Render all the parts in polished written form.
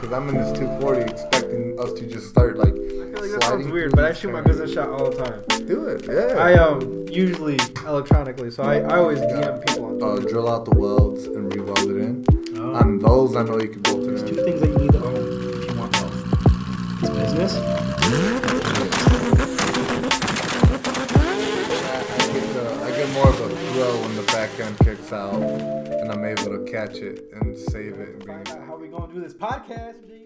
because I'm in this 240 expecting us to just start like. I feel like that sounds weird, but I shoot my business shot all the time. Do it, yeah. I usually electronically, so I always DM people on Twitter. Drill out the welds and re-weld it in. Oh. On those, I know you can bolt it There's in. two things that you need to own if you want wealth. It's business. I get more of a thrill when the back end kicks out and I'm able to catch it and save it. And Find out how we gonna do this podcast, G.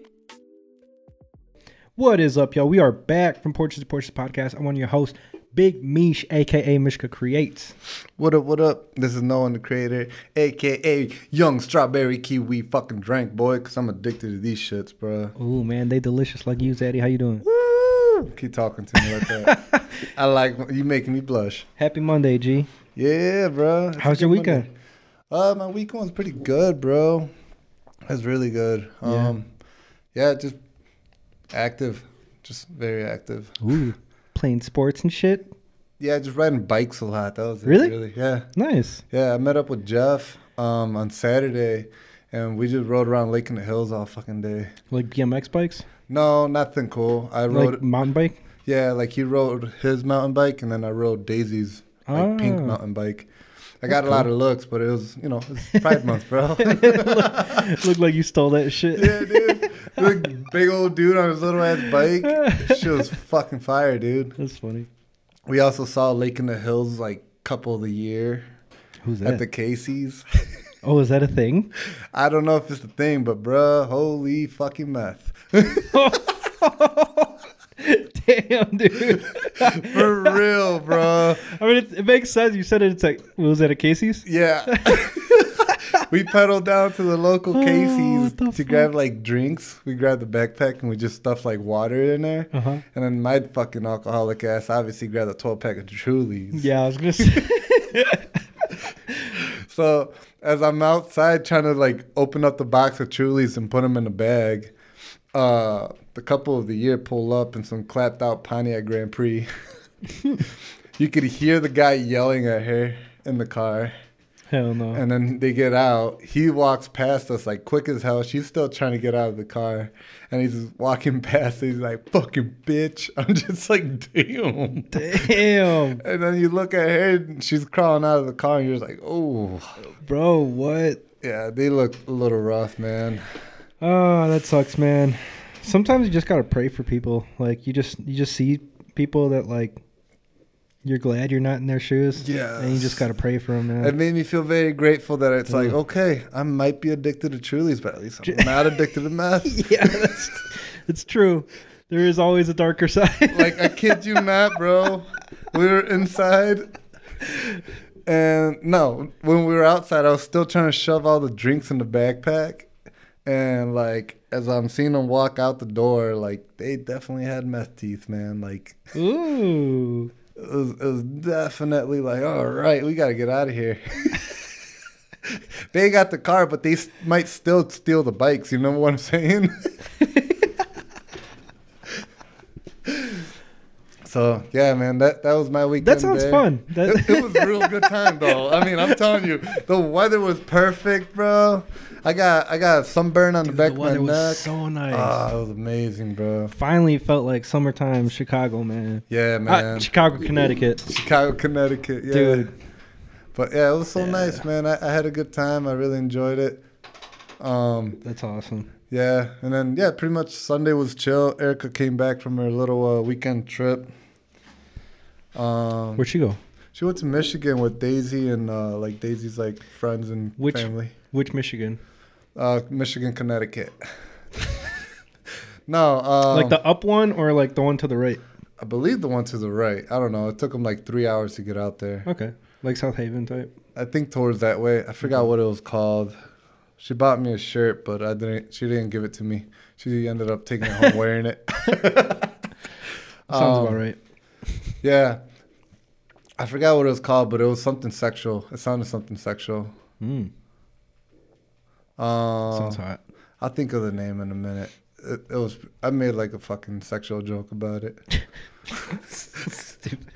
What is up, y'all? We are back from Porches to Porches podcast. I'm one of your hosts, Big Mish, aka Mishka Creates. What up, what up? This is Noah the Creator, aka Young Strawberry Kiwi fucking drink, boy, because I'm addicted to these shits, bro. Ooh, man, they delicious like you, Zaddy. How you doing? Woo! Keep talking to me like that. I like you making me blush. Happy Monday, G. Yeah, bro. It's How's a your good weekend? Monday. My weekend was pretty good, bro. It was really good. Yeah, just active. Just very active. Ooh, playing sports and shit. Yeah, just riding bikes a lot. That was it, Really? Yeah. Nice. Yeah, I met up with Jeff on Saturday, and we just rode around Lake in the Hills all fucking day. Like BMX bikes? No, nothing cool. I rode, Like mountain bike? yeah, like he rode his mountain bike, and then I rode Daisy's like pink Ah. mountain bike. I That's got a lot of looks, but it was, it's Pride Month, bro. Looked like you stole that shit. Yeah, dude. Like, big old dude on his little ass bike. Shit was fucking fire, dude. That's funny. We also saw Lake in the Hills like couple of the year Who's at that? the Casey's. Oh, is that a thing? I don't know if it's the thing, but bruh, holy fucking meth. Damn, dude. For real, bro. I mean, it makes sense. You said it's like, was that a Casey's? Yeah. We pedaled down to the local Casey's what the to grab like drinks. We grabbed the backpack and we just stuffed like water in there. Uh-huh. And then my fucking alcoholic ass obviously grabbed a 12-pack of Trulies. Yeah, I was going to say. So as I'm outside trying to like open up the box of Trulies and put them in a bag, the couple of the year pull up in some clapped out Pontiac Grand Prix. You could hear the guy yelling at her in the car. Hell no. And then they get out. He walks past us like quick as hell. She's still trying to get out of the car. And he's just walking past. He's like, fucking bitch. I'm just like, damn. Damn. And then you look at her and she's crawling out of the car and you're just like, oh. Bro, what? Yeah, they look a little rough, man. Oh, that sucks, man. Sometimes you just got to pray for people. Like, you just see people that, like, you're glad you're not in their shoes. Yes. And you just got to pray for them, man. It made me feel very grateful that it's like, okay, I might be addicted to Trulies, but at least I'm not addicted to meth. Yeah, it's true. There is always a darker side. Like, I kid you not, bro. We were inside. And no, when we were outside, I was still trying to shove all the drinks in the backpack. And, like, as I'm seeing them walk out the door, like, they definitely had meth teeth, man. Like, Ooh. it was definitely like, all right, we got to get out of here. They got the car, but they might still steal the bikes. You know what I'm saying? So, yeah, man, that was my weekend. That sounds there. fun. It was a real good time, though. I mean, I'm telling you, the weather was perfect, bro. I got sunburn on the back the of my weather was neck. so nice. Oh, it was amazing, bro. Finally felt like summertime Chicago, man. Yeah, man. Chicago, Connecticut. Chicago, Connecticut, yeah. Dude. But yeah, it was so nice, man. I had a good time. I really enjoyed it. That's awesome. Yeah, and then pretty much Sunday was chill. Erica came back from her little weekend trip. Where'd she go? She went to Michigan with Daisy and like Daisy's like friends and family. Which Michigan? Michigan, Connecticut. No, Like the up one or like the one to the right? I believe the one to the right. I don't know. It took them like 3 hours to get out there. Okay. Like South Haven type? I think towards that way. I forgot what it was called. She bought me a shirt, but she didn't give it to me. She ended up taking it home wearing it. Sounds about right. Yeah. I forgot what it was called, but it was something sexual. It sounded something sexual. Sounds hot. I'll think of the name in a minute. It was. I made like a fucking sexual joke about it. Stupid.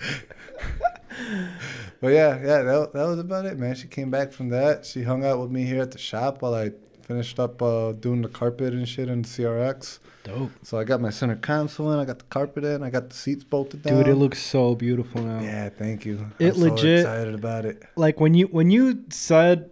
But yeah, that was about it, man. She came back from that. She hung out with me here at the shop while I Finished up doing the carpet and shit in CRX. Dope. So I got my center console in. I got the carpet in. I got the seats bolted down. Dude, it looks so beautiful now. Yeah, thank you. It I'm legit- so excited about it. Like when you said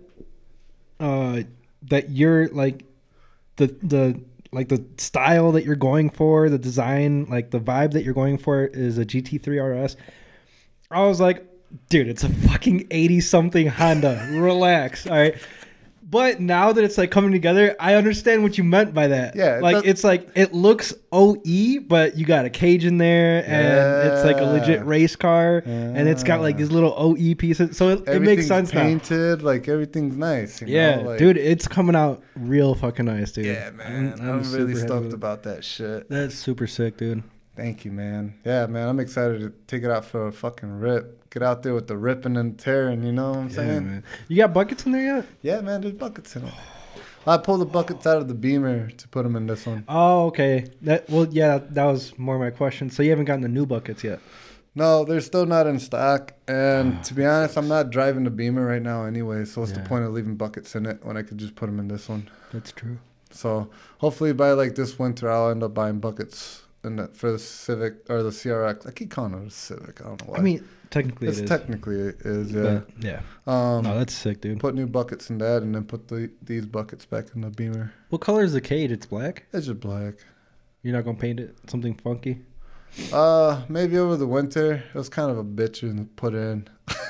that you're like the like the style that you're going for, the design, like the vibe that you're going for is a GT3 RS. I was like, dude, it's a fucking 80-something Honda. Relax, all right? But now that it's like coming together, I understand what you meant by that. Yeah, like it's like it looks OE, but you got a cage in there, and it's like a legit race car, and it's got like these little OE pieces, so it makes sense painted, like everything's nice. You yeah, know? Like, dude, it's coming out real fucking nice, dude. Yeah, man, I'm super really happy stoked with it. about that shit. That's super sick, dude. Thank you, man. Yeah, man, I'm excited to take it out for a fucking rip. Get out there with the ripping and tearing, you know what I'm saying? Man. You got buckets in there yet? Yeah, man, there's buckets in it. I pulled the buckets out of the Beamer to put them in this one. Oh, okay. That was more my question. So you haven't gotten the new buckets yet? No, they're still not in stock. And to be honest, I'm not driving the Beamer right now anyway. So what's the point of leaving buckets in it when I could just put them in this one? That's true. So hopefully by like this winter, I'll end up buying buckets for the Civic or the CRX. I keep calling it a Civic. I don't know why. I mean, technically it's it is. technically it is, yeah. But, yeah. No, that's sick, dude. Put new buckets in that and then put these buckets back in the Beamer. What color is the cage? It's black? It's just black. You're not going to paint it something funky? Maybe over the winter. It was kind of a bitch to put in.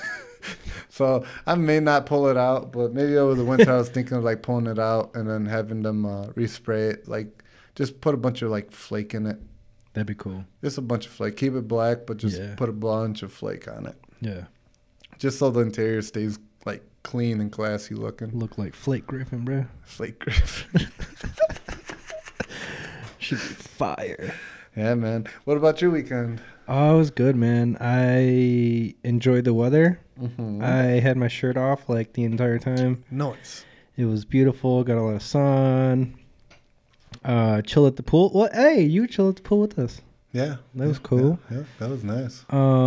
So I may not pull it out, but maybe over the winter I was thinking of like pulling it out and then having them respray it. Like just put a bunch of like flake in it. That'd be cool. Just a bunch of flake. Keep it black, but just Yeah. put a bunch of flake on it. Yeah. Just so the interior stays like clean and classy looking. Look like Flake Griffin, bro. Flake Griffin. Should be fire. Yeah, man. What about your weekend? Oh, it was good, man. I enjoyed the weather. Mm-hmm. I had my shirt off like the entire time. Nice. It was beautiful. Got a lot of sun. Chill at the pool. Well, hey, you chill at the pool with us. Yeah. That was cool. Yeah, that was nice.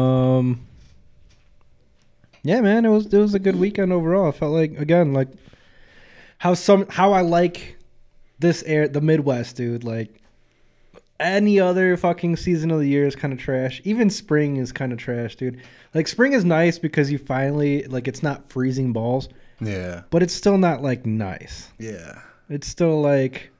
Yeah, man, it was a good weekend overall. I felt like again, like how I like this the Midwest, dude. Like any other fucking season of the year is kind of trash. Even spring is kind of trash, dude. Like spring is nice because you finally like it's not freezing balls. Yeah. But it's still not like nice. Yeah. It's still like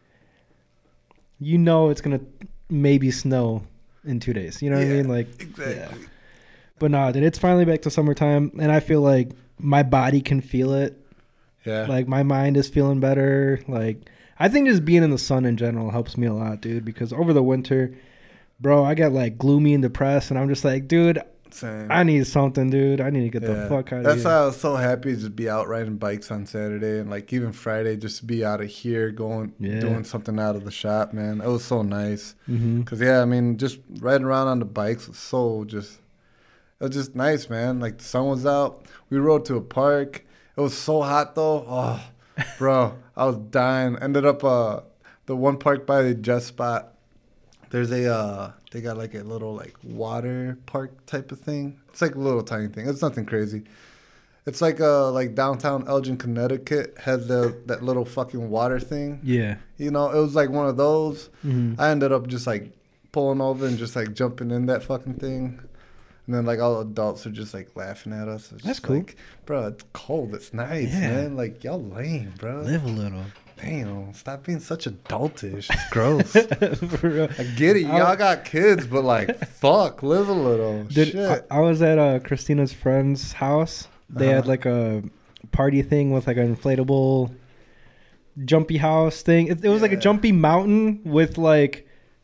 it's gonna maybe snow in 2 days. You know what I mean? Like exactly. Yeah. But nah, dude, it's finally back to summertime, and I feel like my body can feel it. Yeah. Like my mind is feeling better. Like I think just being in the sun in general helps me a lot, dude. Because over the winter, bro, I got like gloomy and depressed, and I'm just like, dude, Same. I need something, dude. I need to get the fuck out of That's here. why I was so happy to just be out riding bikes on Saturday and like even Friday, just to be out of here doing something out of the shop, man. It was so nice. Mm-hmm. Cause I mean, just riding around on the bikes was it was just nice, man. Like the sun was out. We rode to a park. It was so hot though. Oh, bro, I was dying. Ended up the one park by the Jet Spot. There's they got like a little like water park type of thing. It's like a little tiny thing. It's nothing crazy. It's like downtown Elgin, Connecticut has that little fucking water thing. Yeah. You know, it was like one of those. Mm-hmm. I ended up just like pulling over and just like jumping in that fucking thing. And then like all the adults are just like laughing at us. It's That's just cool. Like, bro, it's cold. It's nice, Yeah. man. Like y'all lame, bro. Live a little. Damn, stop being such adultish. It's gross. For real. I get it. Y'all got kids, but like, fuck, live a little. Dude, Shit. I was at Christina's friend's house. They had like a party thing with like an inflatable jumpy house thing. It was like a jumpy mountain with like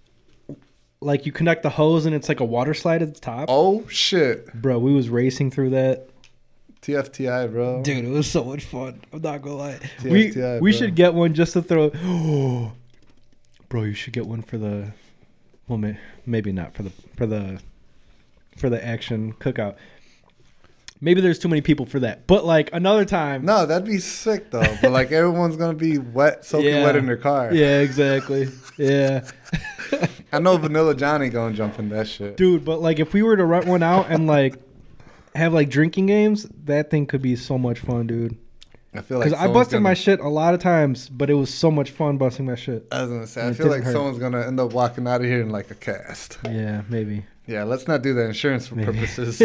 you connect the hose and it's like a water slide at the top. Oh shit, Bro, we was racing through that. TFTI, bro. Dude, it was so much fun. I'm not gonna lie. TFTI, we bro. should get one just to throw. Bro, you should get one for the. Well, maybe not for the action cookout. Maybe there's too many people for that. But like another time. No, that'd be sick though. But like everyone's gonna be wet, soaking wet in their car. Yeah, exactly. Yeah. I know Vanilla Johnny gonna jump in that shit. Dude, but like if we were to rent one out and like have like drinking games, that thing could be so much fun, dude. I feel like Because I busted my shit a lot of times, but it was so much fun busting my shit. I was gonna say, And I it feel like didn't hurt. someone's gonna end up walking out of here in like a cast. Yeah, maybe. Yeah, let's not do that. Insurance Maybe. purposes.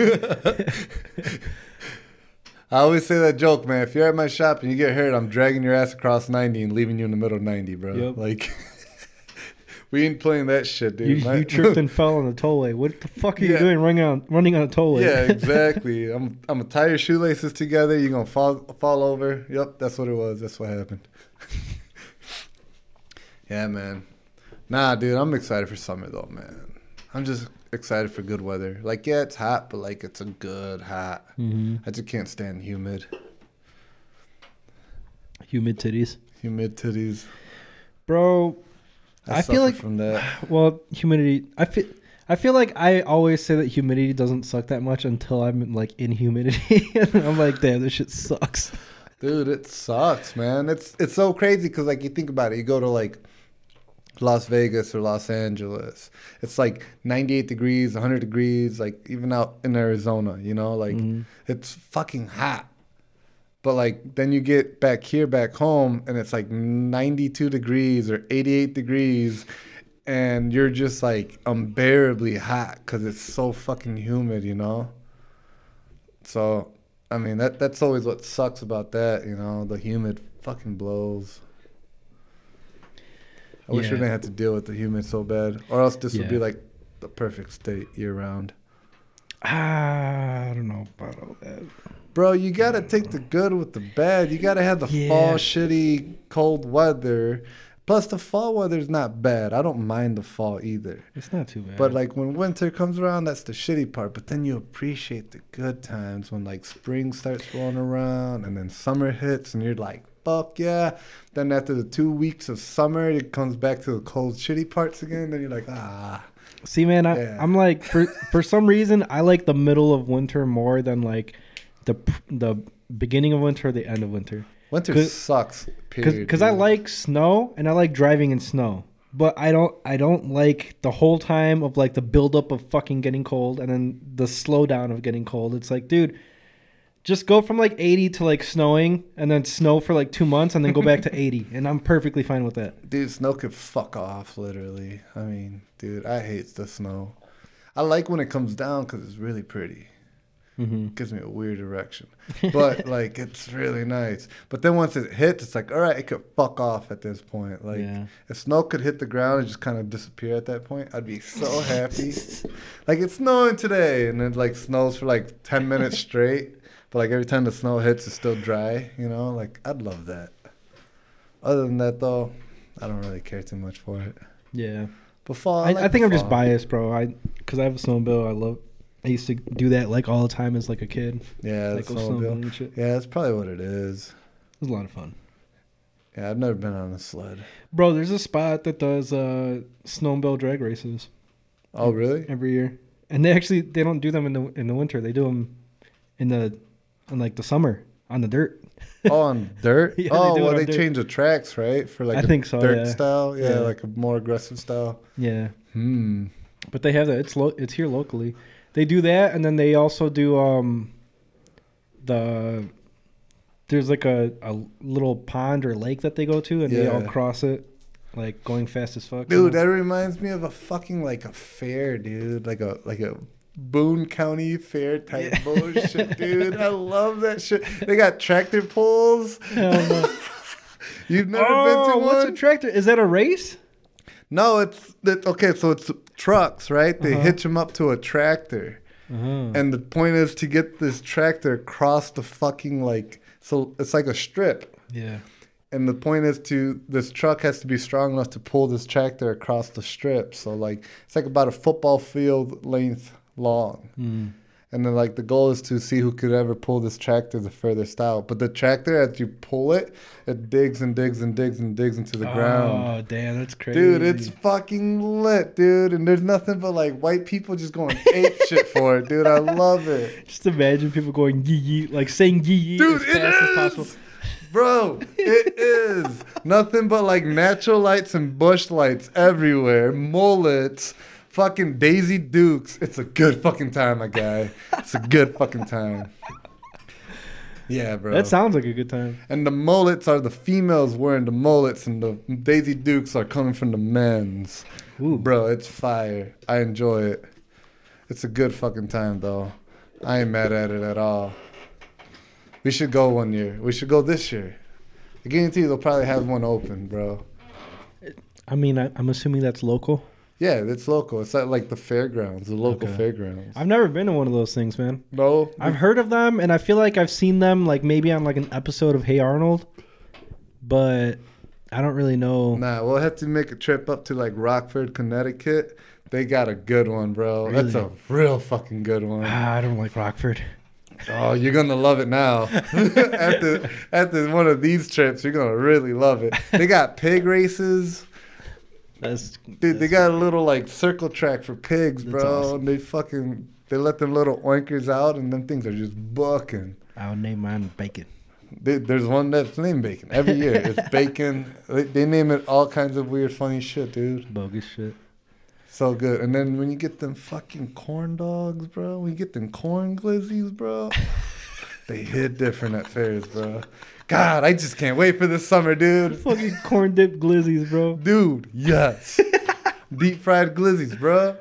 I always say that joke, man. If you're at my shop and you get hurt, I'm dragging your ass across 90 and leaving you in the middle of 90, bro. Yep. Like, we ain't playing that shit, dude. You tripped and fell on the tollway. What the fuck are you Yeah. doing running on a tollway? Yeah, exactly. I'm gonna tie your shoelaces together. You're gonna fall over. Yep, that's what it was. That's what happened. Yeah, man. Nah, dude, I'm excited for summer though, man. I'm just excited for good weather. Like, yeah, it's hot, but like it's a good hot. Mm-hmm. I just can't stand humid. Humid titties. Humid titties. Bro, I feel suffer like from that. well, humidity. I feel like I always say that humidity doesn't suck that much until I'm like in humidity, and I'm like, damn, this shit sucks. Dude, it sucks, man. It's so crazy because like you think about it, you go to like Las Vegas or Los Angeles, it's like 98 degrees, 100 degrees, like even out in Arizona, you know, like it's fucking hot. But like then you get back here, back home, and it's like 92 degrees or 88 degrees, and you're just like unbearably hot because it's so fucking humid, you know. So I mean that's always what sucks about that, you know. The humid fucking blows. I wish we Yeah. didn't have to deal with the humid so bad, or else this would be Yeah. like the perfect state year round. I don't know about all that. Bro, you gotta take the good with the bad. You gotta have the Yeah. fall shitty cold weather. Plus the fall weather's not bad. I don't mind the fall either. It's not too bad. But like when winter comes around, that's the shitty part. But then you appreciate the good times when like spring starts rolling around and then summer hits and you're like, fuck yeah. Then after the 2 weeks of summer, it comes back to the cold shitty parts again. Then you're like, ah. See, man, Yeah. I'm like for some reason I like the middle of winter more than like the beginning of winter or the end of winter. Winter 'Cause- sucks. Period. Because I dude. like snow and I like driving in snow, but I don't like the whole time of like the buildup of fucking getting cold and then the slowdown of getting cold. It's like, dude, just go from like 80 to like snowing and then snow for like 2 months and then go back to 80, and I'm perfectly fine with that. Dude, snow could fuck off, literally. I mean, dude, I hate the snow. I like when it comes down because it's really pretty. Mm-hmm. Gives me a weird erection. But, like, it's really nice. But then once it hits, it's like, all right, it could fuck off at this point. Like, Yeah. if snow could hit the ground and just kind of disappear at that point, I'd be so happy. Like, it's snowing today, and it, like, snows for, like, 10 minutes straight. But, like, every time the snow hits, it's still dry, you know? Like, I'd love that. Other than that, though, I don't really care too much for it. Yeah. But fall, I like think the I'm just fall. biased, bro. Because I have a snowmobile. I used to do that like all the time as like a kid. Yeah, Like the go snowmobile. snowmobiling and shit. Yeah, that's probably what it is. It was a lot of fun. Yeah, I've never been on a sled. Bro, there's a spot that does snowmobile drag races Oh, really? every year. And they don't do them in the winter. They do them in like the summer on the dirt. Oh, on dirt? Yeah, they oh, do it well, on they dirt. changed the tracks, right? For like I a think so, dirt yeah. style? Yeah, Yeah. like a more aggressive style. Yeah. Hmm. But they have that. It's here locally. They do that, and then they also do there's like a little pond or lake that they go to, and they all Yeah. cross it, like going fast as fuck. Dude, that reminds me of a fucking like a fair, dude. Like a Boone County fair type Yeah. bullshit, dude. I love that shit. They got tractor pulls. Hell no. You've never been to what's one? a tractor? Is that a race? No, it's okay. So it's trucks, right? They Uh-huh. hitch them up to a tractor, and the point is to get this tractor across the fucking like. So it's like a strip, Yeah. and the point is this truck has to be strong enough to pull this tractor across the strip. So like it's like about a football field length long, and then like the goal is to see who could ever pull this tractor the furthest out. But the tractor, as you pull it, it digs and digs and digs and digs into the ground. Oh, damn, that's crazy. Dude, it's fucking lit, dude. And there's nothing but like white people just going ape shit for it, dude. I love it. Just imagine people going yee yee, like saying yee yee Dude, as it fast as is. possible. Bro, it is. Nothing but like natural lights and bush lights everywhere. Mullets, fucking Daisy Dukes. It's a good fucking time, my guy. It's a good fucking time. Yeah, bro. That sounds like a good time. And the mullets are the females wearing the mullets, and the Daisy Dukes are coming from the men's. Ooh. Bro, it's fire. I enjoy it. It's a good fucking time, though. I ain't mad at it at all. We should go one year. We should go this year. I guarantee you they'll probably have one open, bro. I mean, I'm assuming that's local. Yeah, it's local. It's at like the fairgrounds, the local Okay. fairgrounds. I've never been to one of those things, man. No, I've heard of them, and I feel like I've seen them, like maybe on like an episode of Hey Arnold, but I don't really know. nah. We'll have to make a trip up to like Rockford, Connecticut. They got a good one, bro. That's a Really? real fucking good one. I don't like Rockford. Oh, you're gonna love it now. after one of these trips, you're gonna really love it. They got pig races. That's Dude, they got a little like circle track for pigs, That's bro. awesome. And they let them little oinkers out, and them things are just bucking. I would name mine Bacon. There's one that's named Bacon every year. It's Bacon. They name it all kinds of weird, funny shit, dude. Bogus shit. So good. And then when you get them fucking corn dogs, bro, when you get them corn glizzies, bro, they hit different at fairs, bro. God, I just can't wait for this summer, dude. Fucking corn dip glizzies, bro. Dude, yes. Deep fried glizzies, bro.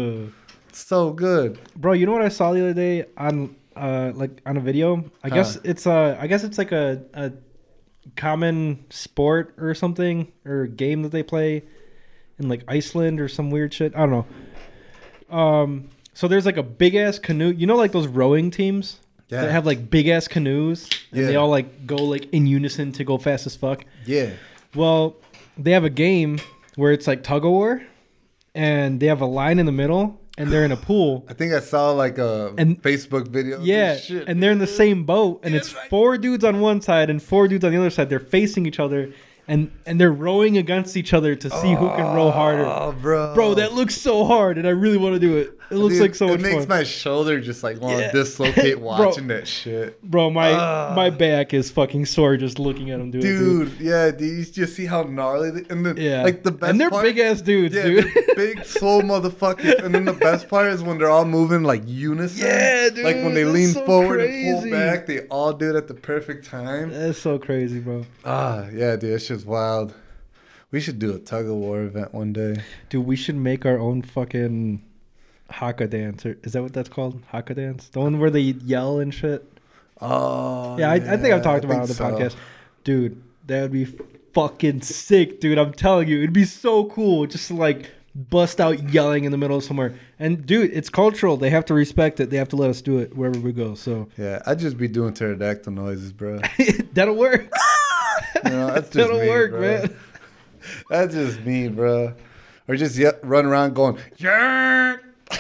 So good. Bro, you know what I saw the other day on like on a video? I guess it's like a common sport or something, or game that they play in like Iceland or some weird shit. I don't know. So there's like a big ass canoe. You know, like those rowing teams that have like big ass canoes, and they all like go like in unison to go fast as fuck. Yeah. Well, they have a game where it's like tug of war, and they have a line in the middle, and they're in a pool. I think I saw like a Facebook video. of Yeah, this shit. and they're in the same boat, and it's 4 dudes on one side and 4 dudes on the other side. They're facing each other, and they're rowing against each other to see who can row harder. Oh, bro. Bro, that looks so hard, and I really want to do it. It looks Dude, like so much It makes fun. my shoulder just like want to Yeah. dislocate watching that shit. Bro, my back is fucking sore just looking at them do it. Dude, yeah, dude, you just see how gnarly and then Yeah. like the best and they're part, big ass dudes, yeah, dude. they're big slow motherfuckers. And then the best part is when they're all moving like unison. Yeah, dude, Like when they that's lean so forward and crazy. pull back, they all do it at the perfect time. That's so crazy, bro. Yeah, dude, it's just wild. We should do a tug of war event one day. Dude, we should make our own fucking haka dance. Or, is that what that's called? Haka dance? The one where they yell and shit? Oh, Yeah, I think I've talked about it on the podcast. Dude, that would be fucking sick, dude. I'm telling you. It'd be so cool just to, like, bust out yelling in the middle of somewhere. And, dude, it's cultural. They have to respect it. They have to let us do it wherever we go. So Yeah, I'd just be doing pterodactyl noises, bro. that'll work. You know, that's just That'll me, work, bro. man. That's just me, bro. Or just run around going, yeah.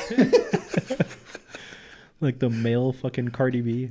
Like the male fucking Cardi B.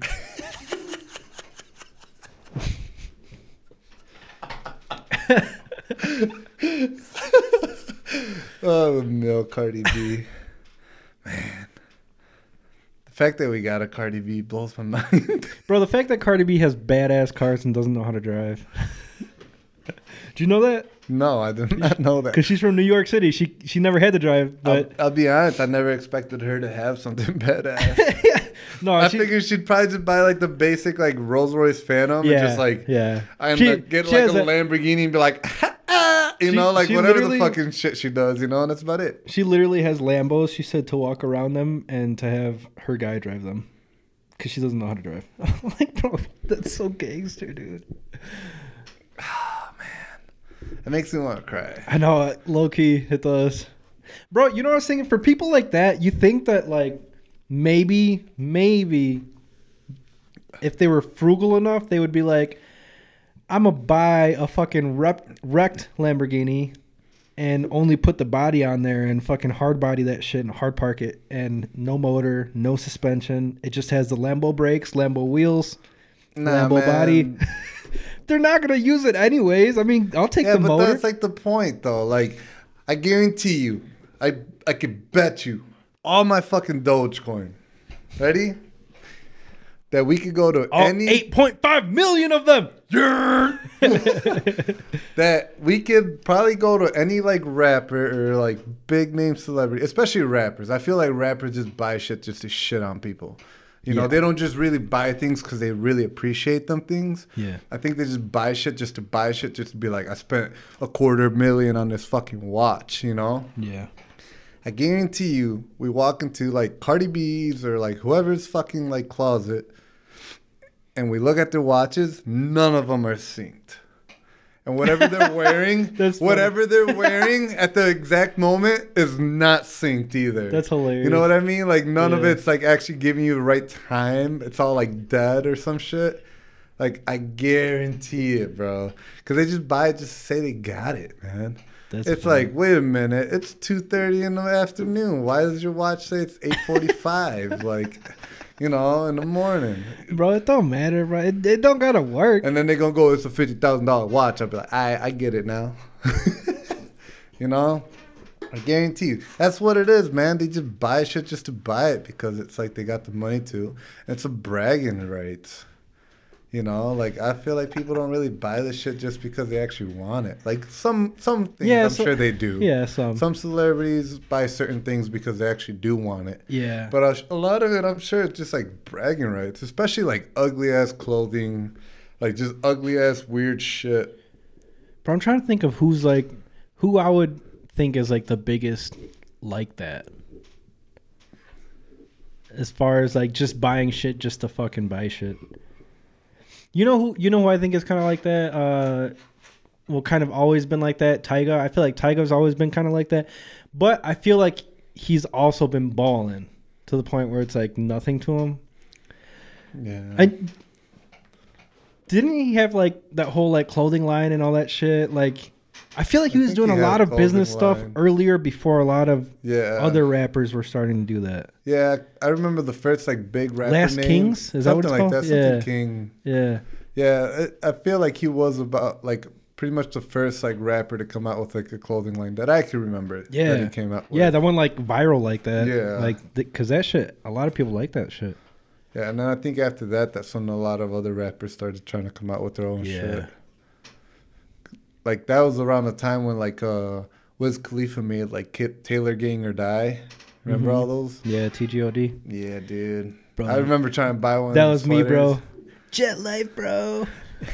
Oh, the male Cardi B. Man. The fact that we got a Cardi B blows my mind. Bro, the fact that Cardi B has badass cars and doesn't know how to drive. Do you know that? No, I did not know that. Because she's from New York City. She never had to drive, but I'll be honest, I never expected her to have something badass. no, I figured she'd probably just buy like the basic like Rolls Royce Phantom and just like and get like a Lamborghini and be like, you know, like whatever the fucking shit she does, you know, and that's about it. She literally has Lambos. She said to walk around them and to have her guy drive them because she doesn't know how to drive. I'm like, bro, that's so gangster, dude. It makes me want to cry. I know, low key, it does. Bro, you know what I was thinking? For people like that, you think that like maybe if they were frugal enough, they would be like, I'm going to buy a fucking wrecked Lamborghini and only put the body on there and fucking hard body that shit and hard park it and no motor, no suspension. It just has the Lambo brakes, Lambo wheels, Lambo body. They're not going to use it anyways. I mean, I'll take the motor. Yeah, but that's like the point, though. Like, I guarantee you, I could bet you all my fucking Dogecoin. Ready? That we could go to any 8.5 million of them. Yeah. That we could probably go to any like rapper or like big name celebrity, especially rappers. I feel like rappers just buy shit just to shit on people. You know, Yeah. they don't just really buy things because they really appreciate them things. Yeah. I think they just buy shit just to buy shit, just to be like, I spent $250,000 on this fucking watch, you know? Yeah. I guarantee you, we walk into like Cardi B's or like whoever's fucking like closet, and we look at their watches, none of them are synced. And whatever they're wearing, That's funny. whatever they're wearing at the exact moment is not synced either. That's hilarious. You know what I mean? Like none of Yeah. it's like actually giving you the right time. It's all like dead or some shit. Like I guarantee it, bro. Because they just buy it just to say they got it, man. That's It's funny. like, wait a minute, it's 2:30 in the afternoon. Why does your watch say it's 8:45? Like, you know, in the morning. Bro, it don't matter, bro. It don't gotta work. And then they're gonna go, it's a $50,000 watch. I'll be like, I get it now. You know? I guarantee you. That's what it is, man. They just buy shit just to buy it because it's like they got the money to. It's a bragging right. You know, like I feel like people don't really buy this shit just because they actually want it. Like some things Yeah, I'm so- sure they do. Yeah, some. Some celebrities buy certain things because they actually do want it. Yeah. But a lot of it, I'm sure, it's just like bragging rights, especially like ugly ass clothing, like just ugly ass weird shit. But I'm trying to think of who I would think is like the biggest like that. As far as like just buying shit just to fucking buy shit. You know who I think is kind of like that? Well, kind of always been like that. Tyga. I feel like Tyga's always been kind of like that. But I feel like he's also been balling to the point where it's like nothing to him. Yeah. Didn't he have like that whole like clothing line and all that shit? Like, I feel like he I was think doing he a had lot a of business clothing stuff line. earlier before a lot of Yeah. other rappers were starting to do that. Yeah, I remember the first like big rapper Last name. Kings? Is that what something it's like called? that. Something Yeah. King. Yeah. Yeah, I feel like he was about like pretty much the first like rapper to come out with like a clothing line that I can remember. Yeah. That he came out with. Yeah, that went like viral like that. Yeah. Like, because that shit, a lot of people like that shit. Yeah, and then I think after that, that's when a lot of other rappers started trying to come out with their own shit. Like that was around the time when like Wiz Khalifa made like Taylor Gang or Die. Remember Mhm. all those? Yeah, TGOD. Yeah, dude. Bro, I remember trying to buy one. that of was those me, bro. sweaters. Jet life, bro.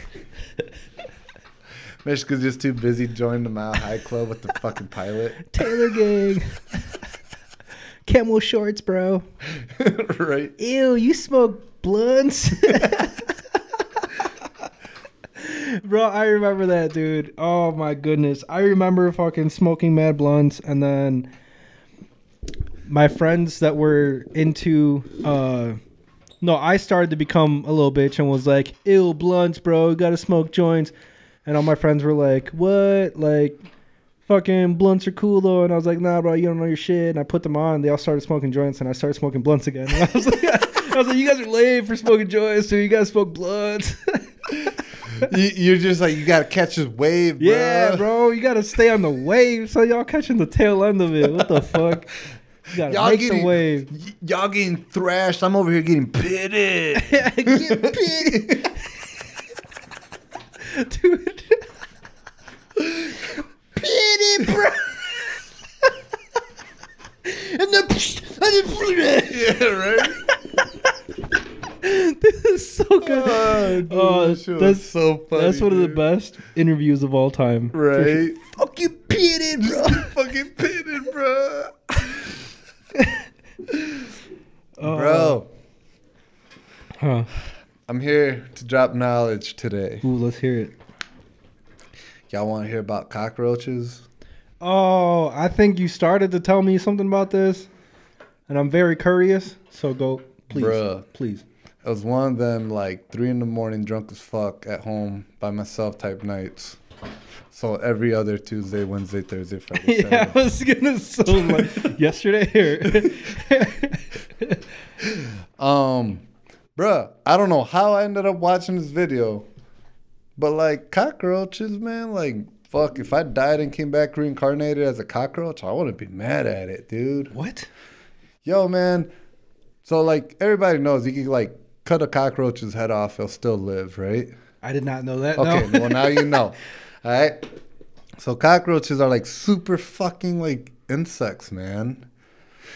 Mishka's just too busy joining the Mile High Club with the fucking pilot. Taylor Gang. Camel shorts, bro. Right? Ew, you smoke blunts? Bro, I remember that, dude. Oh my goodness. I remember fucking smoking mad blunts, and then my friends that were into no, I started to become a little bitch and was like, ew, blunts, bro, you gotta smoke joints. And all my friends were like, what? Like, fucking blunts are cool though. And I was like, nah, bro, you don't know your shit. And I put them on. They all started smoking joints, and I started smoking blunts again. And I was like, you guys are lame for smoking joints, so you guys smoke blunts. You're just like, you gotta catch this wave, bro. Yeah, bro, you gotta stay on the wave. So y'all catching the tail end of it. What the fuck? You gotta Y'all make getting the wave. Y'all getting thrashed. I'm over here getting pitted. Get pity. Dude. Pity, bro. And Yeah, right. this is so good. Oh, dude, that shit was that's so funny. That's one of the dude. best interviews of all time. For sure. Right? Fuck you, pitted, bro. Fucking pitted, bro. Oh. Bro, Huh. I'm here to drop knowledge today. Ooh, let's hear it. Y'all want to hear about cockroaches? Oh, I think you started to tell me something about this, and I'm very curious. So go, please, Bruh. please. It was one of them like 3 a.m, drunk as fuck at home by myself type nights. So every other Tuesday, Wednesday, Thursday, Friday, Yeah, I Saturday. was gonna so like yesterday. Bruh, I don't know how I ended up watching this video, but like cockroaches, man, like fuck, if I died and came back reincarnated as a cockroach, I wouldn't be mad at it, dude. What? Yo, man. So like everybody knows you can like cut a cockroach's head off, it'll still live, right? I did not know that. Okay, no. well now you know. All right. So cockroaches are like super fucking like insects, man.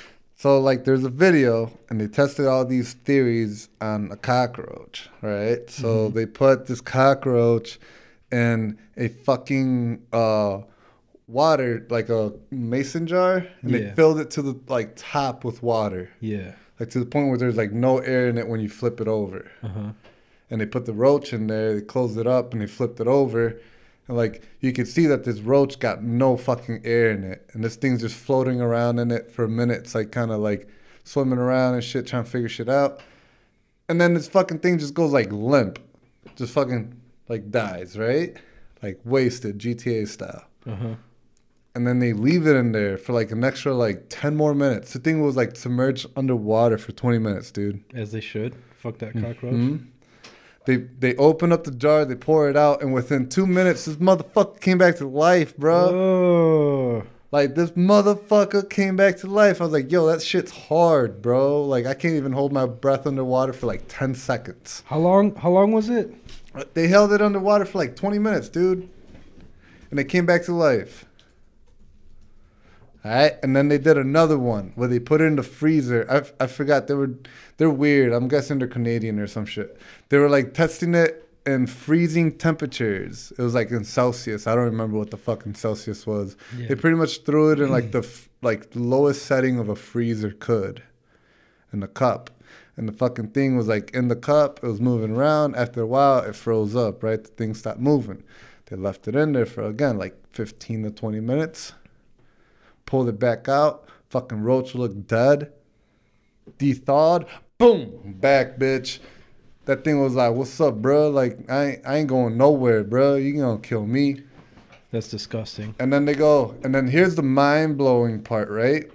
So, like, there's a video, and they tested all these theories on a cockroach, right? So, they put this cockroach in a fucking water, like a mason jar, and they filled it to the, like, top with water. Yeah. Like, to the point where there's, like, no air in it when you flip it over. And they put the roach in there, they closed it up, and they flipped it over. And, like, you could see that this roach got no fucking air in it. And this thing's just floating around in it for a minute. It's, like, kind of, like, swimming around and shit, trying to figure shit out. And then this fucking thing just goes, like, limp. Just fucking, like, dies, right? Like, wasted, GTA style. And then they leave it in there for, like, an extra, like, 10 more minutes. The thing was, like, submerged underwater for 20 minutes, dude. As they should. Fuck that cockroach. They open up the jar, they pour it out, and within 2 minutes, this motherfucker came back to life, bro. Oh. Like, this motherfucker came back to life. I was like, yo, that shit's hard, bro. Like, I can't even hold my breath underwater for, like, 10 seconds. How long was it? They held it underwater for, like, 20 minutes, dude. And they came back to life. All right, and then they did another one where they put it in the freezer. I forgot, they're weird. I'm guessing they're Canadian or some shit. They were like testing it in freezing temperatures. It was like in Celsius. I don't remember what the fucking Celsius was. Yeah. They pretty much threw it in like the lowest setting of a freezer could, in the cup. And the fucking thing was like in the cup. It was moving around. After a while, it froze up. Right, the thing stopped moving. They left it in there for again like 15 to 20 minutes. Pulled it back out. Fucking roach looked dead. Thawed. Boom. Back, bitch. That thing was like, what's up, bro? Like, I ain't going nowhere, bro. You gonna kill me. That's disgusting. And then they go, and then here's the mind-blowing part, right?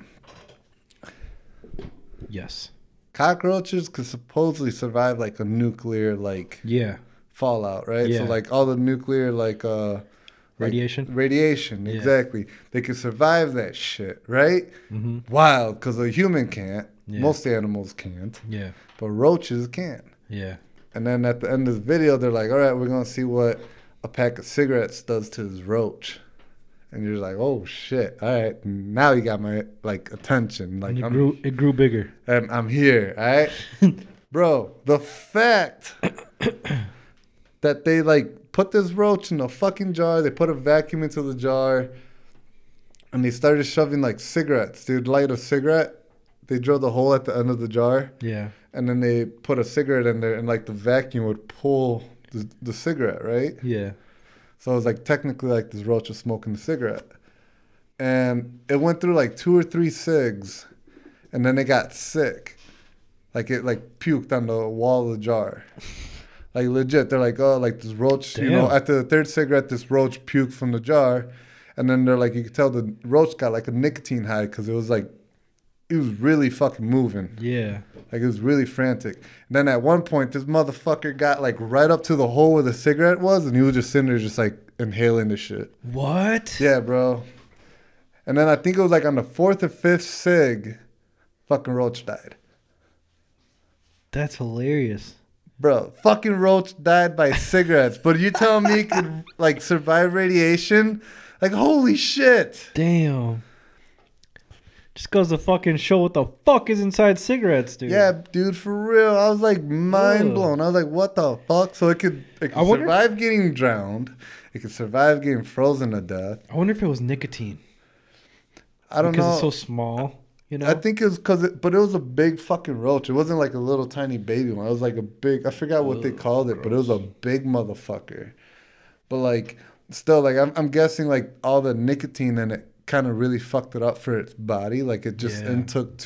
Yes. Cockroaches could supposedly survive like a nuclear, like, fallout, right? Yeah. So, like, all the nuclear, like, Radiation? Radiation, Yeah. exactly. They can survive that shit, right? Wild, because a human can't. Yeah. Most animals can't. Yeah. But roaches can. Yeah. And then at the end of the video, they're like, all right, we're going to see what a pack of cigarettes does to this roach. And you're like, oh, shit. All right, now you got my, like, attention. Like, And it grew bigger. I'm here, all right? Bro, the fact that they, like, put this roach in a fucking jar. They put a vacuum into the jar. And they started shoving, like, cigarettes. They would light a cigarette. They drilled a hole at the end of the jar. Yeah. And then they put a cigarette in there. And, like, the vacuum would pull the cigarette, right? Yeah. So it was, like, technically, like, this roach was smoking the cigarette. And it went through, like, 2 or 3 cigs. And then it got sick. Like, it, like, puked on the wall of the jar. Like, legit, they're like, oh, like, this roach, Damn. you know, after the 3rd cigarette, this roach puked from the jar. And then they're like, you could tell the roach got, like, a nicotine high because it was, like, it was really fucking moving. Yeah. Like, it was really frantic. And then at one point, this motherfucker got, like, right up to the hole where the cigarette was, and he was just sitting there just, like, inhaling the shit. What? Yeah, bro. And then I think it was, like, on the 4th or 5th cig, fucking roach died. That's hilarious. Bro, fucking roach died by cigarettes. But you telling me it could, like, survive radiation? Like, holy shit. Damn. Just goes to fucking show what the fuck is inside cigarettes, dude. Yeah, dude, for real. I was, like, mind blown. I was like, what the fuck? So it could survive getting drowned. It could survive getting frozen to death. I wonder if it was nicotine. I don't know. Because it's so small, you know? I think it was but it was a big fucking roach. It wasn't like a little tiny baby one. It was like a big, I forgot what they called it, but it was a big motherfucker. But like, still, like, I'm guessing like all the nicotine in it kind of really fucked it up for its body. Like it just intook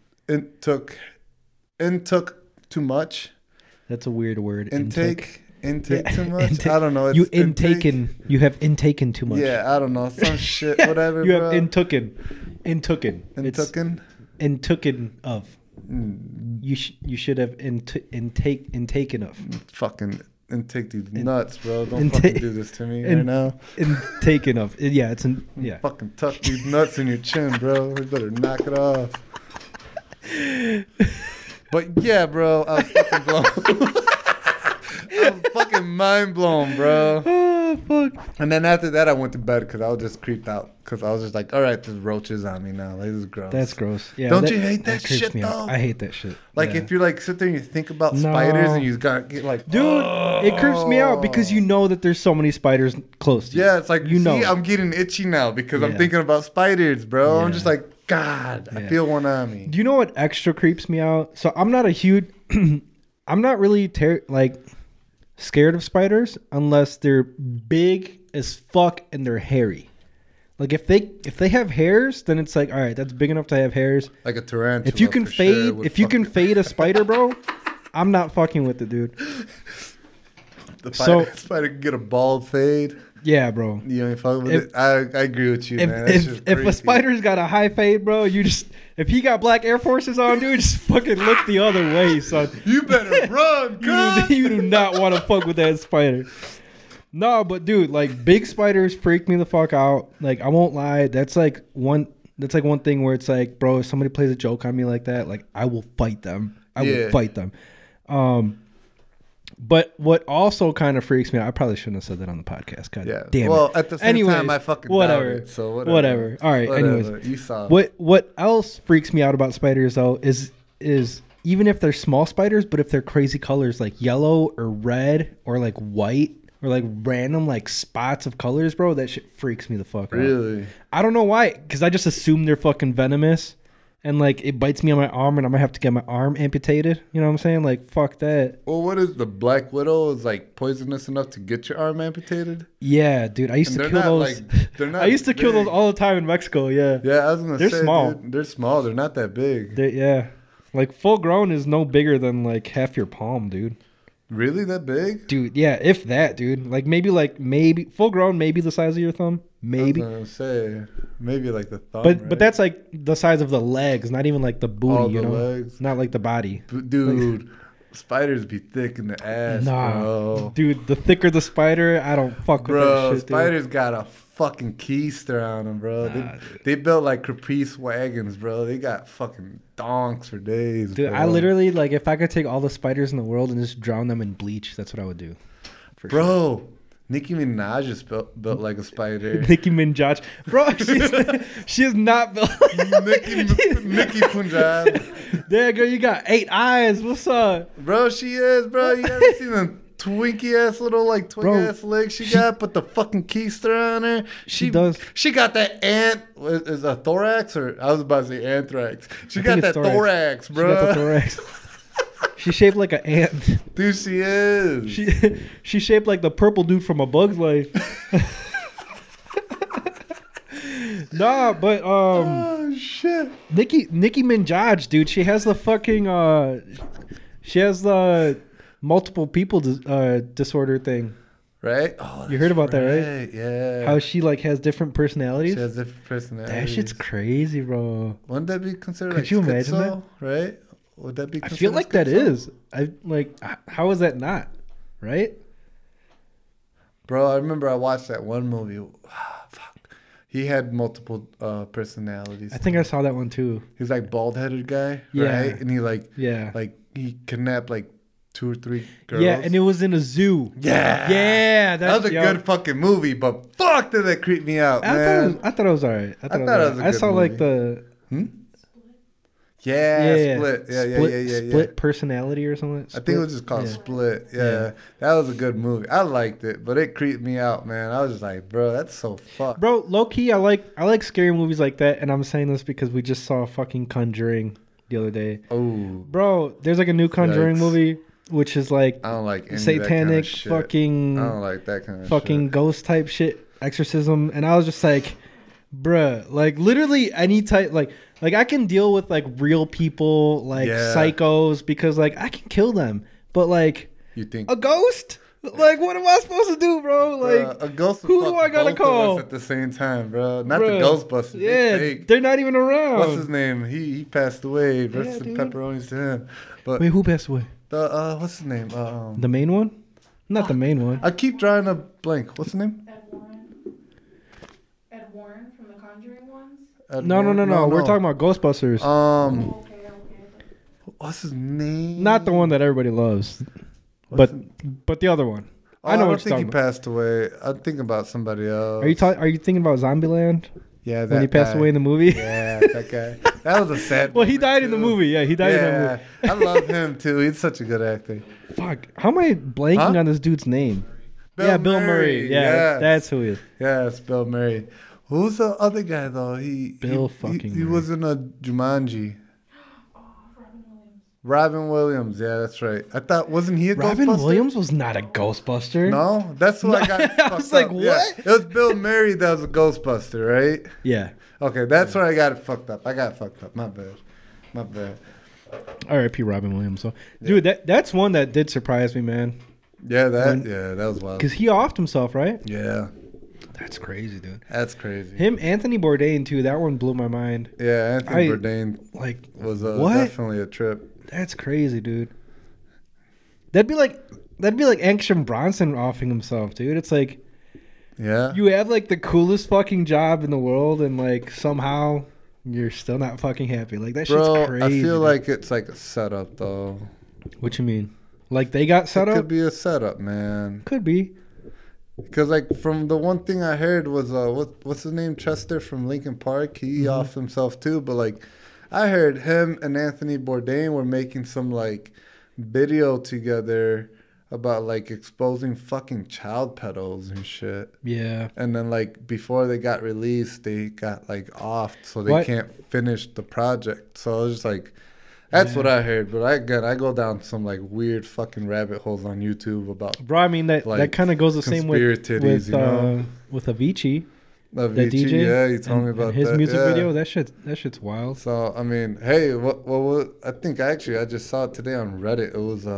too much. That's a weird word. Intake too much. Intake. I don't know. It's you have intaken too much. Yeah, I don't know. Some shit, whatever. You bro. have intooken. Intooken of. You should have intaken of. Fucking intake these nuts, bro. Don't fucking do this to me right now. Intaken of. Yeah, it's yeah. Fucking tuck these nuts in your chin, bro. You better knock it off. But yeah, bro, I was fucking blown. I was fucking mind blown, bro. Oh fuck. And then after that, I went to bed because I was just creeped out. Because I was just like, all right, there's roaches on me now. Like, this is gross. That's gross. Yeah. Don't you hate that creeps shit, me out. though? I hate that shit. Like, Yeah. if you like sit there and you think about No. spiders and you got get like, Dude, it creeps me out because you know that there's so many spiders close to you. Yeah, it's like, you know. I'm getting itchy now because I'm Yeah. thinking about spiders, bro. I'm Yeah. just like, God, I Yeah. feel one on me. Do you know what extra creeps me out? So I'm not a huge, I'm not really scared of spiders unless they're big as fuck and they're hairy. Like if they have hairs, then it's like, all right, that's big enough to have hairs. Like a tarantula. If you can for sure would if you can fucking- fade a spider, bro, I'm not fucking with it, dude. the so- spider can get a bald fade. Yeah, bro. You ain't fucking with If- it. I agree with you, man. That's If just if a creepy. spider's got a high fade, bro, if he got black Air Forces on, dude, just fucking look the other way, son. You better run, cuz. You do not want to fuck with that spider. No, but dude, like big spiders freak me the fuck out. Like I won't lie, that's like one thing where it's like, bro, if somebody plays a joke on me like that, like I will fight them. I will fight them. But what also kind of freaks me out, I probably shouldn't have said that on the podcast. God damn it. Well, at the same Anyways, time, I fucking whatever. doubt it, so Whatever. All right. Whatever. Anyways, You saw. what else freaks me out about spiders though is even if they're small spiders, but if they're crazy colors like yellow or red or like white or like random like spots of colors, bro, that shit freaks me the fuck out. Really? I don't know why, because I just assume they're fucking venomous. And like it bites me on my arm, and I'm gonna have to get my arm amputated. You know what I'm saying? Like fuck that. Well, what is the black widow? Is like poisonous enough to get your arm amputated? Yeah, dude. I used And to they're kill not, those. like, they're not I used to kill those big. all the time in Mexico. Yeah. Yeah, I was gonna They're say, small. dude, they're small. They're not that big. Yeah. Like full grown is no bigger than like half your palm, dude. Really, that big? Dude, yeah, if that, dude. Like maybe full grown, maybe the size of your thumb, maybe. I was gonna say maybe like the thumb. But right? that's like the size of the legs, not even like the booty, All you the know. legs. Not like the body. Dude, spiders be thick in the ass, Nah, bro. dude, the thicker the spider, I don't fuck with that Bro, shit, dude. spiders got a fucking keister on them, bro. They built like Caprice wagons, bro. They got fucking donks for days, Dude, bro. I literally like if I could take all the spiders in the world and just drown them in bleach, that's what I would do. For sure. Bro, Nicki Minaj is built like a spider. Nicki Minaj, bro, she is not built. Nicki Punjab. There, girl, you got 8 eyes. What's up? Bro, she is, bro. You ever seen them twinky ass little like twink Bro, ass legs she got? Put the fucking keister on her. She does. She got that is a thorax or I was about to say anthrax. She I got think that it's thorax, She bro. got the thorax. She's shaped like an ant. Dude, she is. She's shaped like the purple dude from A Bug's Life. Nah, but Oh shit. Nicki Minaj, dude, she has the fucking she has the multiple people disorder thing. Right? Oh, You heard about that, right? Yeah. How she like has different personalities. she has different personalities. That shit's crazy, bro. Wouldn't that be considered Could like you imagine schizo, right? Would that be I considered feel like that schizo? is. I like. How is that not? Right? Bro, I remember I watched that one movie. Fuck. He had multiple personalities. I think I saw that one too. He's like bald-headed guy, Yeah. right? And he Yeah. like he kidnapped like 2 or 3 girls. Yeah, and it was in a zoo. yeah, Yeah, that was a good fucking movie. But fuck, did that creep me out, man? I thought it was alright. I thought it thought was it was a alright. I good saw like movie. the Split. Yeah. Split personality or something. I think it was just called yeah. Split. Yeah. Yeah. That was a good movie. I liked it, but it creeped me out, man. I was just like, bro, that's so fucked. Bro, low key, I like scary movies like that, and I'm saying this because we just saw fucking Conjuring the other day. Oh, Bro, there's like a new Conjuring Yikes. movie, which is like I don't like any satanic of that kind of shit. fucking I don't like that kind of fucking shit. ghost type shit, exorcism, and I was just like, bruh, like literally any type, like I can deal with like real people, like Yeah. psychos, because like I can kill them, but like You think a ghost, like what am I supposed to do, bro? Like a ghost? who would do fuck I gotta both of call? us at the same time, bro? Not Bruh. the Ghostbusters. Yeah, They fake. they're not even around. What's his name? He passed away. Rest dude. of pepperonis to him. But Wait, who passed away? the what's his name? The main one? Not the main one. I keep drawing a blank. What's his name? Ed Warren from the Conjuring ones. No. We're talking about Ghostbusters. Okay. What's his name? Not the one that everybody loves, What's but the other one. Oh, I know I what don't think you're he talking about. passed away. I'm thinking about somebody else. Are you thinking about Zombieland Yeah, that when he passed guy. away in the movie? Yeah, that guy. That was a sad. Well, he moment, died in the too. movie. Yeah, he died in that Yeah, I love him too. He's such a good actor. movie. Fuck. How am I blanking Huh? on this dude's name? Bill Murray. Yeah, yes. that's who he is. Yes, Bill Murray. Who's the other guy though? He Murray. was in a Jumanji. Oh, Robin Williams. Robin Williams. Yeah, that's right. I thought wasn't he a Robin Ghostbuster? Williams was not a Ghostbuster. No, that's what I got. I fucked was like, up. Yeah. what? It was Bill Murray that was a Ghostbuster, right? Yeah. Okay, that's where I got it fucked up. I got it fucked up. My bad. My bad. R.I.P. Robin Williams. So, dude, that's one that did surprise me, man. Yeah, When- that was wild. Because he offed himself, right? Yeah, That's crazy, dude. that's crazy. Him, Anthony Bourdain, too. That one blew my mind. Yeah, Anthony I- Bourdain Like, was What? definitely a trip. that's crazy, dude. That'd be like Action Bronson offing himself, dude. It's like Yeah. you have like the coolest fucking job in the world, and like somehow you're still not fucking happy. Like that Bro, shit's crazy. I feel dude. like it's like a setup though. What you mean? Like they got set it up? could be a setup, man. Could be. Because like from the one thing I heard was what's his name, Chester from Linkin Park. He Mm-hmm. off himself too, but like I heard him and Anthony Bourdain were making some like video together about like exposing fucking child pedals and shit. Yeah. And then like before they got released, they got like offed, so they What? can't finish the project. So I was just like, that's Yeah. what I heard. But I go down some like weird fucking rabbit holes on YouTube about Bro, I mean that Like, kind of goes the same with conspirators, you know? with Avicii, the Avicii. DJ. Yeah, you told and- me about and his that. music yeah. video. That shit's wild. So I mean, hey, what? I think I just saw it today on Reddit. It was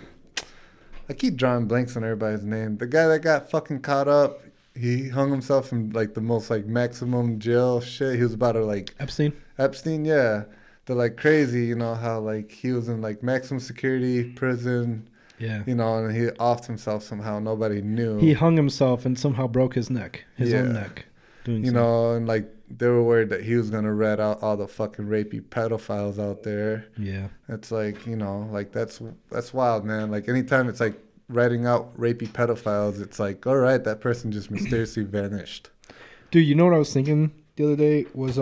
I keep drawing blanks on everybody's name. The guy that got fucking caught up, he hung himself in like the most like maximum jail shit. He was about to like Epstein. yeah. They're like crazy, you know how like he was in like maximum security prison, Yeah. you know, and he offed himself somehow. Nobody knew. He hung himself and somehow broke his neck, his own Yeah. neck. Doing You so. know, and like they were worried that he was gonna rat out all the fucking rapey pedophiles out there. Yeah. It's like, you know, like that's wild, man. Like anytime it's like ratting out rapey pedophiles, it's like, all right, that person just mysteriously vanished. Dude, you know what I was thinking the other day was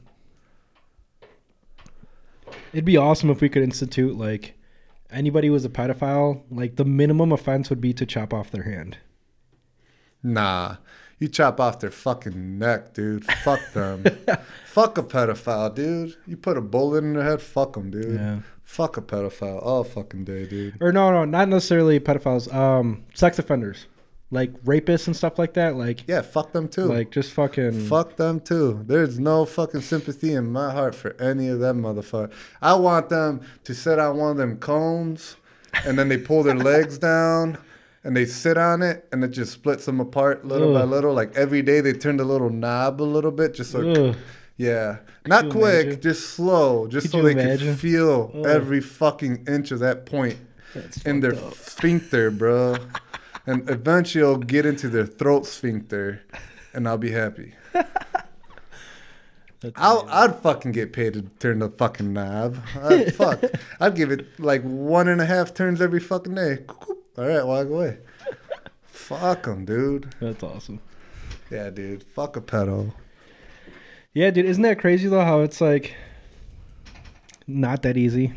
it'd be awesome if we could institute like anybody who was a pedophile, like the minimum offense would be to chop off their hand. Nah, you chop off their fucking neck, dude. Fuck them. Fuck a pedophile, dude. You put a bullet in their head, fuck them, dude. Yeah. Fuck a pedophile all fucking day, dude. Or no, not necessarily pedophiles. Sex offenders, like rapists and stuff like that. Like, Yeah, fuck them too. like just fucking. Fuck them too. There's no fucking sympathy in my heart for any of them motherfuckers. I want them to sit on one of them cones and then they pull their legs down and they sit on it and it just splits them apart little by Ugh. little. Like every day they turn the little knob a little bit just so Ugh. yeah. Not you quick, imagine? just slow. Just Could so you they imagine? can feel Ugh. every fucking inch of that point That's in their fucked up. sphincter, bro. And eventually it'll get into their throat sphincter and I'll be happy. That's I'd fucking get paid to turn the fucking knob. Fuck. I'd give it like 1.5 turns every fucking day. All right, walk away. Fuck them, dude. That's awesome. Yeah, dude. Fuck a pedo. Yeah, dude, isn't that crazy though? How it's like not that easy.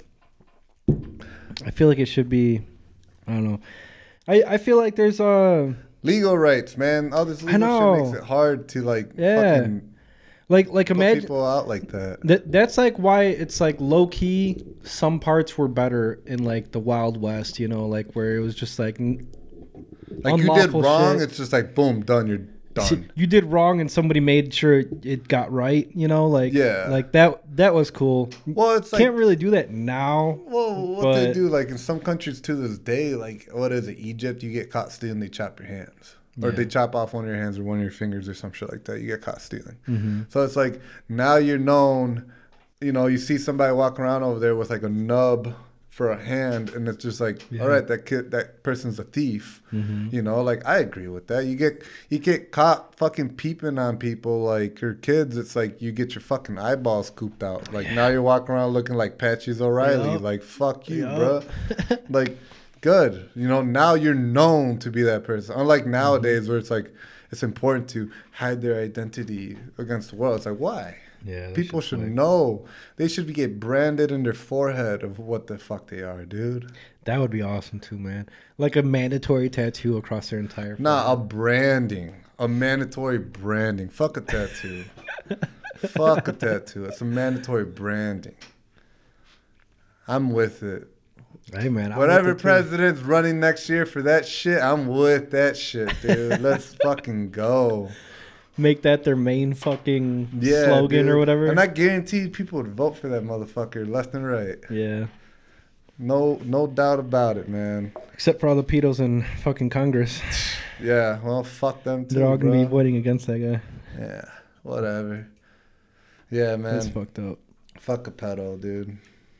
I feel like it should be. I don't know. I feel like there's Legal rights, man. All this legal know. shit makes it hard to like Yeah. fucking like put imagine people out like that. that's like why it's like low key. Some parts were better in like the Wild West, you know, like where it was just like Like you did unlawful wrong, shit. it's just like boom, done. You're done. You did wrong and somebody made sure it got right, you know, like Yeah. like that was cool. Well, it's like Can't really do that now. well, what they but- do, like in some countries to this day, like what is it, Egypt? You get caught stealing, they chop your hands, or Yeah. they chop off one of your hands or one of your fingers or some shit like that. You get caught stealing. Mm-hmm. So it's like now you're known. You know, you see somebody walking around over there with like a nub for a hand, and it's just like, Yeah. all right, that person's a thief. Mm-hmm. You know, like I agree with that. You get caught fucking peeping on people, like your kids. It's like you get your fucking eyeballs scooped out. Like now you're walking around looking like Patches O'Reilly. Yup. Like fuck you, Yup. bro. Like Good. You know, now you're known to be that person. Unlike nowadays where it's like, it's important to hide their identity against the world. It's like, why? Yeah, People should know. They should get branded in their forehead of what the fuck they are, dude. That would be awesome too, man. Like a mandatory tattoo across their entire. Nah, a branding. A mandatory branding. Fuck a tattoo. Fuck a tattoo. It's a mandatory branding. I'm with it. Hey man, Whatever president's running next year for that shit, I'm with that shit, dude. Let's fucking go. Make that their main fucking slogan dude. or whatever. And I guarantee people would vote for that motherfucker left and right. Yeah. No doubt about it, man. Except for all the pedos in fucking Congress. Yeah, well, fuck them too. They're all gonna be bro. voting against that guy. Yeah, whatever. Yeah, man. That's fucked up. Fuck a pedo, dude.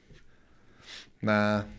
Nah.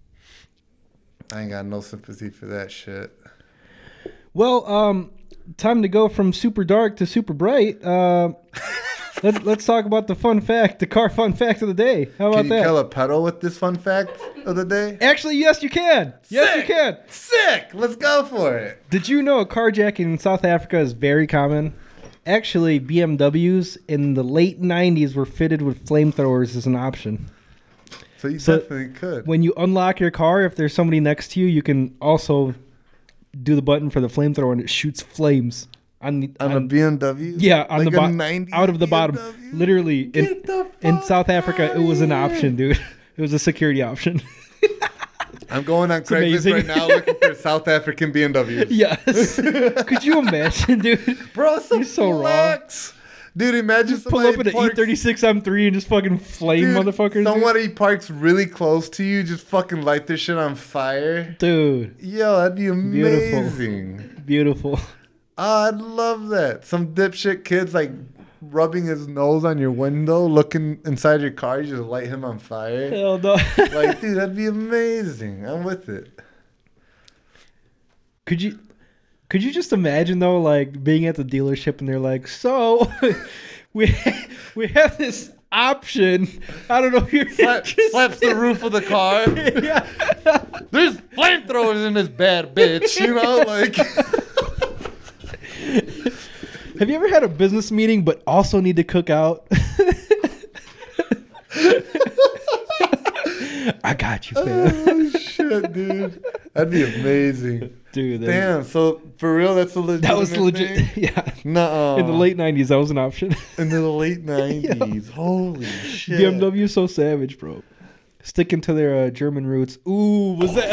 I ain't got no sympathy for that shit. Well, time to go from super dark to super bright. Let's talk about the fun fact, the car fun fact of the day. How about Can you that? kill a pedo with this fun fact of the day? Actually, yes, you can. Yes, you Sick. can. Sick! Let's go for it. Did you know carjacking in South Africa is very common? Actually, BMWs in the late 90s were fitted with flamethrowers as an option. So you So, definitely could. When you unlock your car, if there's somebody next to you, you can also do the button for the flamethrower and it shoots flames on a BMW? yeah, on Like the a bottom, 90s out of the bottom. BMW? Literally, Get the in fuck South Africa, outta it was an here. option, dude. It was a security option. I'm going on Craigslist amazing. right now looking for South African BMWs. Yes. Could you imagine, dude? Bro, it's You're so wrong. flex. Dude, imagine Pull somebody up in an parks- E36 M3 and just fucking flame motherfuckers. Somebody parks really close to you, just fucking light this shit on fire. Dude, Yo, that'd be Beautiful. amazing. beautiful. Oh, I'd love that. Some dipshit kid's like rubbing his nose on your window, looking inside your car, you just light him on fire. Hell no. Like, dude, that'd be amazing. I'm with it. Could you just imagine though, like being at the dealership and they're like, so we have this option. I don't know if you're interested. Slaps the roof of the car. Yeah. There's flamethrowers in this bad bitch, you know, like. Have you ever had a business meeting but also need to cook out? I got you, fam. Oh shit, dude. That'd be amazing. Dude, Damn, so for real, that's a legit. that was legit. Yeah. Nuh-uh. In the late 90s, that was an option. In the late 90s. Holy shit. BMW is so savage, bro. Sticking to their German roots. Ooh, was that?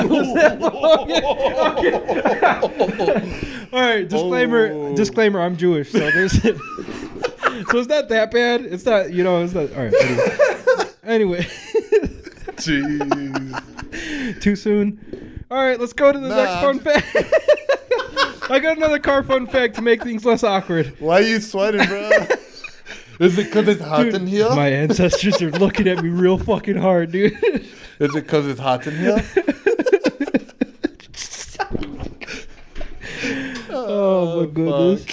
Okay. All right, disclaimer. I'm Jewish, so there's. So it's not that bad. It's not. It's not. All right. Anyway. Jeez. Too soon. All right, let's go to the next fun fact. I got another car fun fact to make things less awkward. Why are you sweating, bro? Is it because it's hot in here? My ancestors are looking at me real fucking hard, dude. Is it because it's hot in here? Oh my goodness.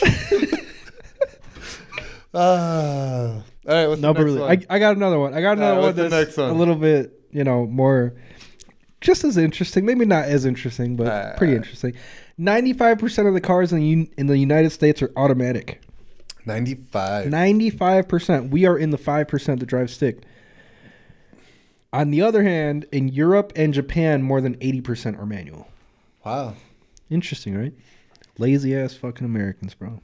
All right, what's No, the but next really, one? I got another one. I got another one what's the that's next one? a little bit, more, just as interesting. Maybe not as interesting, but pretty interesting. 95% of the cars in the United States are automatic. 95. 95%. We are in the 5% that drive stick. On the other hand, in Europe and Japan, more than 80% are manual. Wow. Interesting, right? Lazy ass fucking Americans, bro.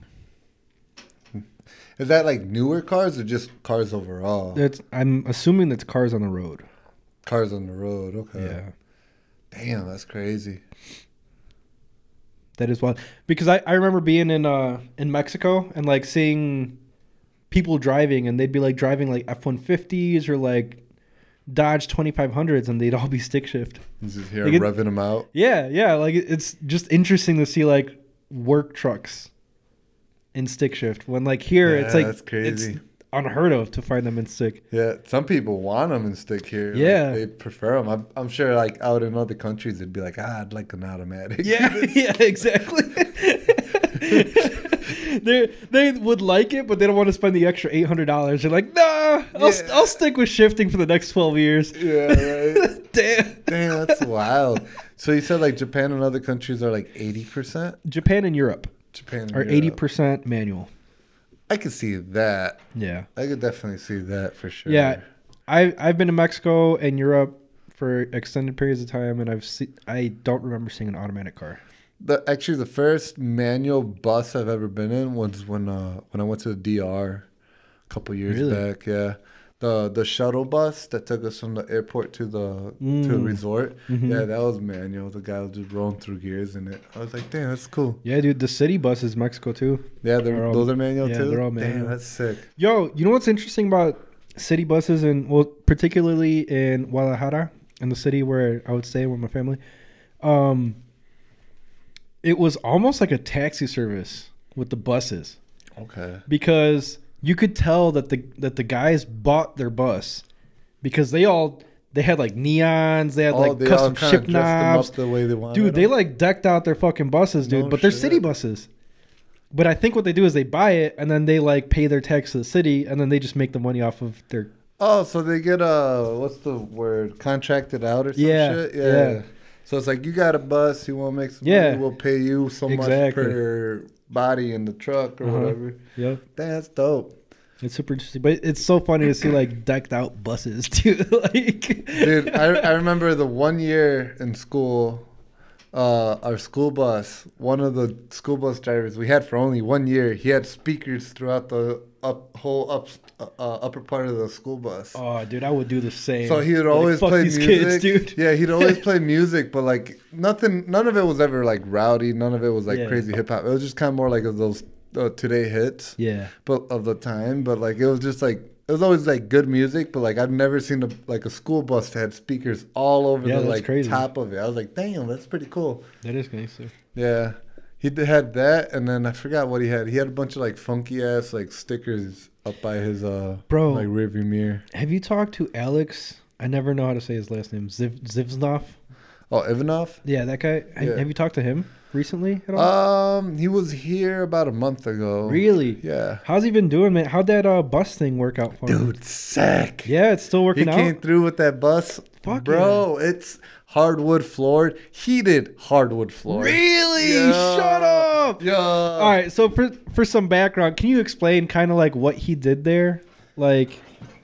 Is that like newer cars or just cars overall? I'm assuming that's cars on the road. Cars on the road. Okay. Yeah. Damn, that's crazy. That is wild. Because I remember being in Mexico and like seeing people driving and they'd be like driving like F-150s or like Dodge 2500s and they'd all be stick shift. You just hear Like them revving them out. Yeah. Like it's just interesting to see like work trucks in stick shift when like here it's like that's crazy. It's unheard of to find them in stick. Yeah, some people want them in stick here. Yeah. Like, they prefer them. I'm sure like out in other countries it'd be like, I'd like an automatic. Yeah, exactly. They would like it, but they don't want to spend the extra $800. They're like, nah, I'll stick with shifting for the next 12 years. Yeah, right. Damn. Damn, that's wild. So you said like Japan and other countries are like 80%? Japan and Europe Japan are and Europe. 80% manual. I could see that. Yeah. I could definitely see that for sure. Yeah. I've been to Mexico and Europe for extended periods of time, and I don't remember seeing an automatic car. Actually, the first manual bus I've ever been in was when I went to the DR a couple years Really? back. Yeah, the shuttle bus that took us from the airport to the resort. Mhm. Yeah, that was manual. The guy was just rolling through gears in it. I was like, damn, that's cool. Yeah, dude, the city bus is Mexico too. Yeah, They're all- those are manual yeah, too. they're all Damn, manual. that's sick. Yo, you know what's interesting about city buses and well, particularly in Guadalajara, in the city where I would stay with my family? It was almost like a taxi service with the buses Okay. because you could tell that the guys bought their bus because they had like neons, they had like they custom kinda ship dressed them knobs. up the way they wanted. Dude, they them? like decked out their fucking buses, dude. No but they're shit. city buses. But I think what they do is they buy it and then they like pay their tax to the city and then they just make the money off of their. Oh, so they get what's the word? Contracted out or some Yeah, shit? yeah. So it's like you got a bus, you want to make some Yeah. money, we'll pay you so Exactly. much per body in the truck or Uh-huh. whatever. Yeah, That's dope. it's super interesting. But it's so funny to see like decked out buses too. Like, Dude, I remember the one year in school, our school bus, one of the school bus drivers we had for only 1 year, he had speakers throughout the upper part of the school bus. oh, dude, I would do the same. So he would Like, always fuck play these music. kids, dude. Yeah, he'd always play music, but like none of it was ever like rowdy. None of it was like Yeah. crazy hip hop. It was just kind of more like of those today hits, Yeah, but of the time. But like it was just like it was always like good music. But like I've never seen a school bus that had speakers all over Yeah, the that's like crazy. top of it. I was like, damn, that's pretty cool. that is nice. Too. Yeah, had that, and then I forgot what he had. He had a bunch of like funky ass like stickers up by his Bro. like rearview mirror. Have you talked to Alex? I never know how to say his last name. Zivznov. Oh, Ivanov. Yeah, that guy. Yeah. Have you talked to him recently at all? He was here about a month ago. Really? Yeah. How's he been doing, man? How'd that bus thing work out for him? Dude, sick. Yeah, it's still He working came out. through with that bus. Fuck Bro, it's hardwood floored. Heated hardwood floored. Really? Yeah. Shut up. Yeah. All right, so for some background, can you explain kind of like what he did there? Like,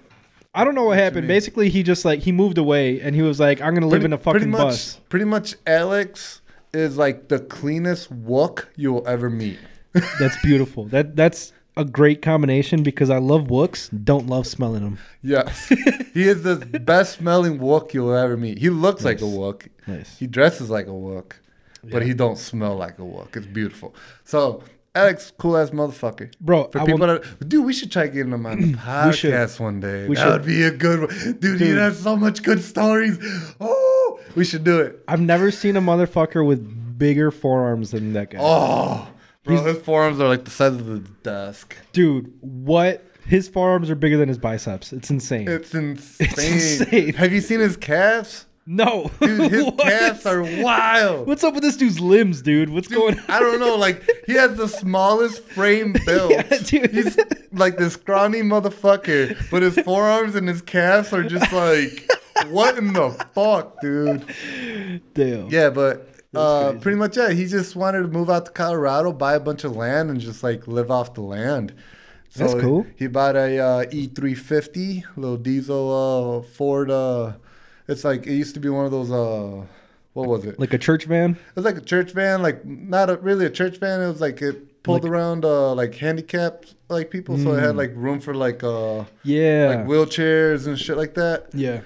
I don't know what happened. mean? Basically, he just like he moved away and he was like, I'm gonna live in a fucking bus. Pretty much Alex is like the cleanest wook you will ever meet. That's beautiful. That's a great combination because I love wooks, don't love smelling them. Yes. He is the best smelling wook you'll ever meet. He looks like a wook. Nice. He dresses like a wook, but he don't smell like a wook. It's beautiful. So Alex, cool ass motherfucker. Bro, For I people will- that, dude, we should try getting him on the should. podcast one day. We That should. would be a good one. Dude, he Dude. has so much good stories. Oh, we should do it. I've never seen a motherfucker with bigger forearms than that guy. Oh, bro, his forearms are like the size of the desk. Dude, what? His forearms are bigger than his biceps. It's insane. It's insane. insane. Have you seen his calves? no. Dude, his What? calves are wild. What's up with this dude's limbs, dude? What's going on? I don't know. Like, he has the smallest frame built. Yeah, dude. He's like this scrawny motherfucker, but his forearms and his calves are just like, what in the fuck, dude? Damn. Yeah, but crazy. pretty much, yeah. He just wanted to move out to Colorado, buy a bunch of land, and just like live off the land. So That's cool. He bought a E350, little diesel Ford. It's like it used to be one of those. What was it? Like a church van? It was like a church van, like not really a church van. It was like it pulled Like- around like handicapped like people, so it had like room for like Yeah. like wheelchairs and shit like that. yeah.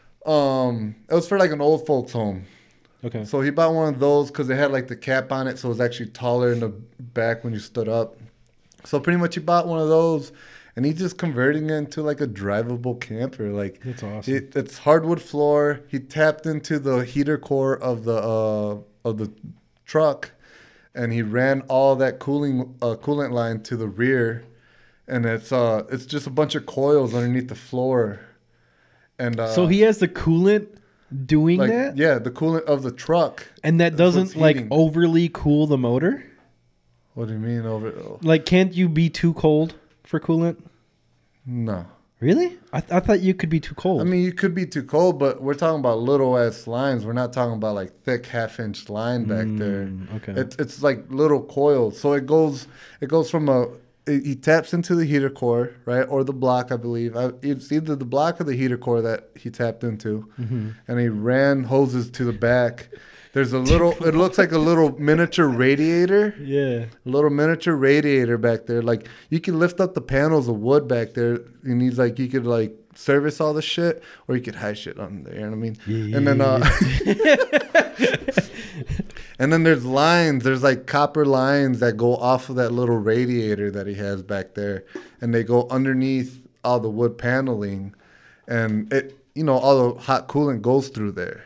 It was for like an old folks home. Okay. So he bought one of those because it had like the cap on it, so it was actually taller in the back when you stood up. So pretty much he bought one of those, and he's just converting it into like a drivable camper. Like That's awesome. it's hardwood floor. He tapped into the heater core of the truck, and he ran all that coolant line to the rear, and it's just a bunch of coils underneath the floor. And So he has the coolant doing like that? yeah, the coolant of the truck. And that That's what's doesn't like heating. overly cool the motor? What do you mean over? Like, can't you be too cold for coolant? No. Really? I thought you could be too cold. I mean, you could be too cold, but we're talking about little ass lines. We're not talking about like thick 1/2 inch line back there. Okay. It's like little coils. So it goes from he taps into the heater core, right, or the block, I believe. It's either the block or the heater core that he tapped into, and he ran hoses to the back. There's a little. It looks like a little miniature radiator. Yeah. A little miniature radiator back there. Like you can lift up the panels of wood back there, and he's like, you could like service all the shit, or you could hide shit on there. You know what I mean? Yeah. And then and then there's lines. There's like copper lines that go off of that little radiator that he has back there, and they go underneath all the wood paneling, and it, all the hot coolant goes through there.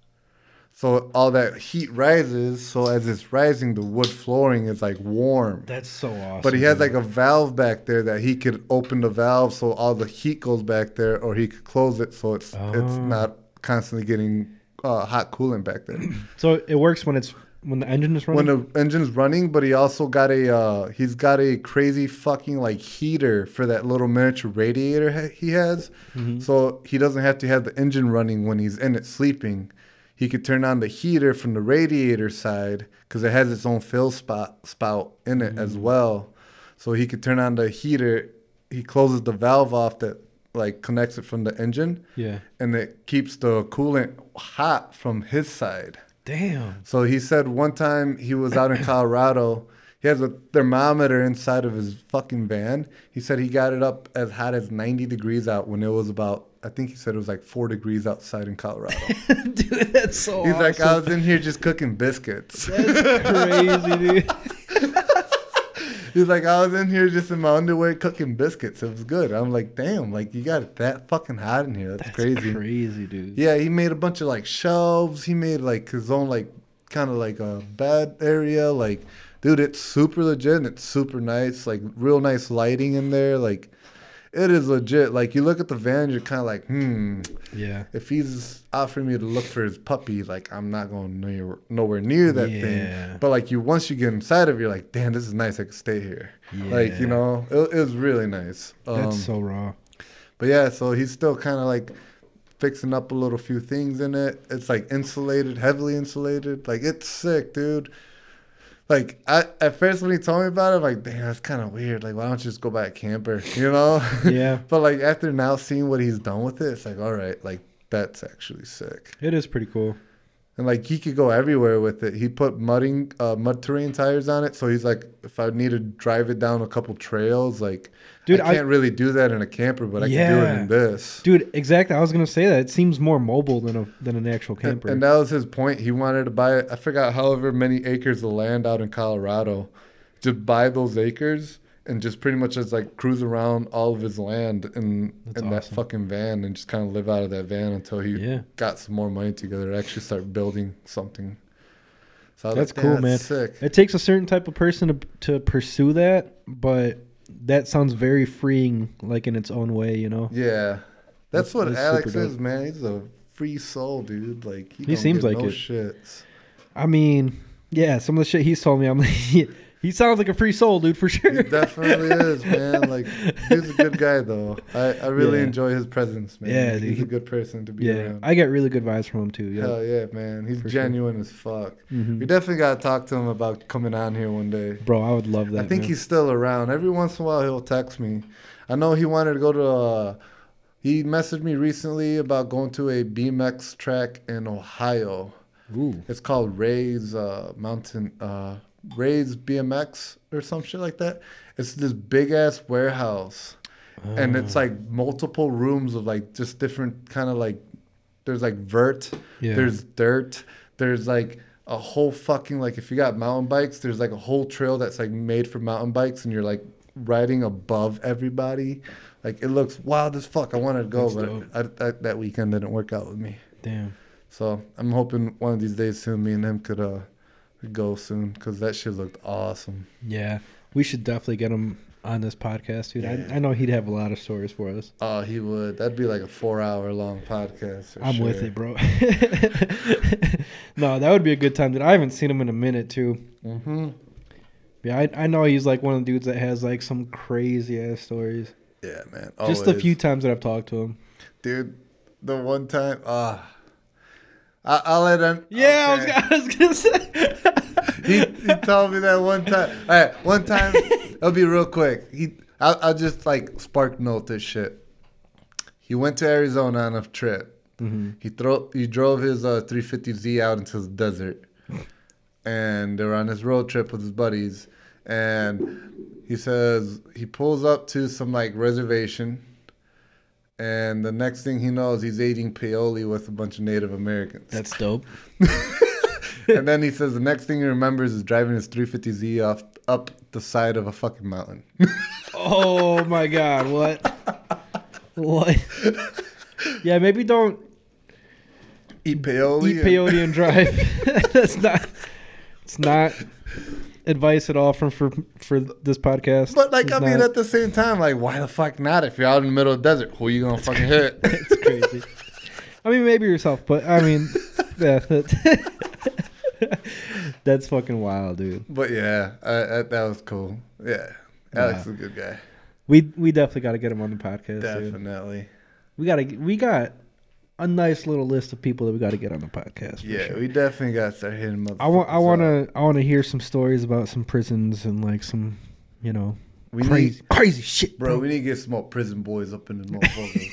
So all that heat rises. So as it's rising, the wood flooring is like warm. That's so awesome. But he has like a valve back there that he could open the valve so all the heat goes back there, or he could close it so it's not constantly getting hot coolant back there. So it works when the engine is running. When the engine's running, but he also got he's got a crazy fucking like heater for that little miniature radiator he has. So he doesn't have to have the engine running when he's in it sleeping. He could turn on the heater from the radiator side because it has its own fill spout in it as well. So he could turn on the heater. He closes the valve off that like connects it from the engine. Yeah. And it keeps the coolant hot from his side. Damn. So he said one time he was out in Colorado. He has a thermometer inside of his fucking van. He said he got it up as hot as 90 degrees out when it was about, I think he said it was like 4 degrees outside in Colorado. Dude, that's so He's awesome. like, I was in here just cooking biscuits. That's crazy, dude. He's like, I was in here just in my underwear cooking biscuits. It was good. I'm like, damn, like you got it that fucking hot in here. That's crazy. Crazy, dude. Yeah, he made a bunch of like shelves. He made like his own like kind of like a bed area. Like, dude, it's super legit and it's super nice. Like real nice lighting in there. Like it is legit. Like you look at the van, you're kind of like, Yeah. if he's offering me to look for his puppy, like I'm not going nowhere near that Yeah. thing. But like once you get inside of it, you're like, damn, this is nice. I could stay here. Like, it was really nice. That's so raw. But yeah, so he's still kind of like fixing up a little few things in it. It's like insulated, heavily insulated. Like it's sick, dude. Like at first when he told me about it, I'm like, damn, that's kind of weird. Like, why don't you just go back camper, Yeah. But like after now seeing what he's done with it, it's like, all right, like that's actually sick. It is pretty cool. And like he could go everywhere with it. He put mud terrain tires on it, so he's like, if I need to drive it down a couple trails, like, dude, I can't really do that in a camper, but I can do it in this. Dude, exactly. I was gonna say that it seems more mobile than an actual camper. And that was his point. He wanted to buy, I forgot however many acres of land out in Colorado, to buy those acres and just pretty much just like cruise around all of his land in that fucking van and just kind of live out of that van until he got some more money together to actually start building something. So that's cool, man. Sick. It takes a certain type of person to pursue that, but that sounds very freeing, like in its own way, Yeah, that's what that's Alex super is, dope. man. He's a free soul, dude. Like He seems like it. Shits. I mean, yeah, some of the shit he's told me, I'm like, he sounds like a free soul, dude, for sure. He definitely is, man. Like he's a good guy, though. I really enjoy his presence, man. Yeah, Like, dude. he's a good person to be Yeah, around. I get really good vibes from him too. Yeah. Hell yeah, man. He's For sure. genuine as fuck. Mhm. We definitely got to talk to him about coming on here one day. Bro, I would love that. I think man. he's still around. Every once in a while, he'll text me. I know he wanted to go to he messaged me recently about going to a BMX track in Ohio. Ooh. It's called Ray's Ray's BMX or some shit like that. It's this big ass warehouse. And it's like multiple rooms of like just different kind of like, there's like vert, there's dirt, there's like a whole fucking, like if you got mountain bikes, there's like a whole trail that's like made for mountain bikes and you're like riding above everybody. Like it looks wild as fuck. I wanted to go, but that weekend didn't work out with me. Damn. So I'm hoping one of these days soon me and him could go soon because that shit looked awesome. Yeah, we should definitely get him on this podcast, dude. Yeah. I know he'd have a lot of stories for us. Oh, he would. That'd be like a 4-hour long podcast. I'm with it, bro. No, that would be a good time, dude. I haven't seen him in a minute, too. Mm-hmm. Yeah, I know he's like one of the dudes that has like some crazy ass stories. Yeah, man. Just the always. few times that I've talked to him. Dude, the one time, I'll let him. Yeah, okay. I was gonna say. He told me that one time. All right, one time, it'll be real quick. I'll just like spark note this shit. He went to Arizona on a trip. Mm-hmm. He drove his 350Z out into the desert, and they were on this road trip with his buddies. And he says he pulls up to some like reservation, and the next thing he knows, he's eating peyote with a bunch of Native Americans. That's dope. And then he says the next thing he remembers is driving his 350Z up the side of a fucking mountain. Oh my God! What? Yeah, maybe don't Eat peyote. eat peyote and drive. It's not advice at all for this podcast. But like, It's I mean, not. at the same time, like, why the fuck not? If you're out in the middle of the desert, who you gonna fucking hit? It's crazy. I mean, maybe yourself, but I mean, yeah, that's fucking wild, dude. But yeah, that was cool. Yeah, Alex is a good guy. We definitely got to get him on the podcast. Dude. Definitely. We got a nice little list of people that we got to get on the podcast. For Yeah, sure. we definitely got to start hitting motherfuckers I want up. to hear some stories about some prisons and like some, you know, We crazy shit, bro. We need to get some more prison boys up in this motherfucker.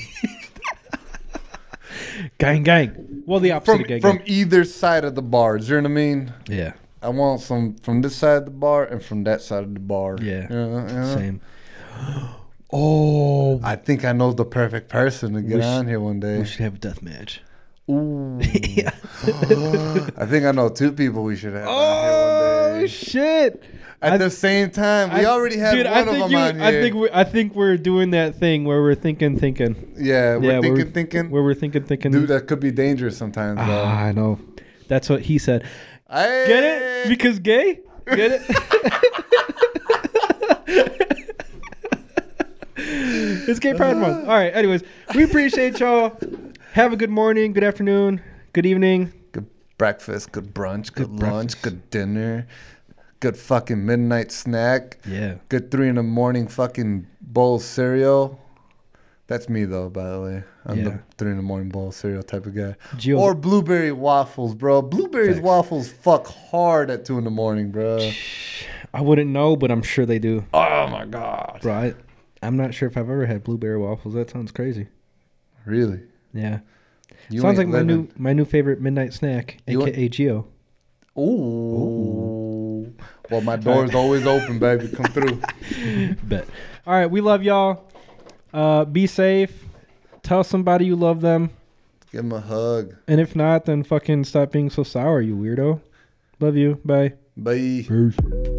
Gang. Well, the opposite of gang. from either side of the bar. You know what I mean? Yeah. I want some from this side of the bar and from that side of the bar. Yeah. You know? Same. Oh, I think I know the perfect person to get on here one day. we should have a death match. Ooh. Yeah. I think I know two people we should have on Oh here one day. shit! At the same time, we already had one of them on here. I think we're doing that thing where we're thinking. Yeah, we're thinking. Where we're thinking. Dude, that could be dangerous sometimes, though. I know. That's what he said. Hey. Get it? Because gay? Get it? It's Gay Pride Month. All right. Anyways, we appreciate y'all. Have a good morning, good afternoon, good evening. Good breakfast, good brunch, good lunch, breakfast. good dinner, good fucking midnight snack, Yeah. good 3 a.m. fucking bowl of cereal. That's me, though, by the way. I'm Yeah. the 3 a.m. bowl of cereal type of guy. Gio's- Or blueberry waffles, bro. Blueberries Facts. waffles fuck hard at 2 a.m, bro. I wouldn't know, but I'm sure they do. Oh, my God. Bro, I'm not sure if I've ever had blueberry waffles. That sounds crazy. Really? Yeah. You Sounds like ain't my new favorite midnight snack, You aka Gio. Ooh. Well, my door's always open, baby. Come through. Bet. All right, we love y'all. Be safe. Tell somebody you love them. Give him a hug. And if not, then fucking stop being so sour, you weirdo. Love you. Bye. Bye. Peace.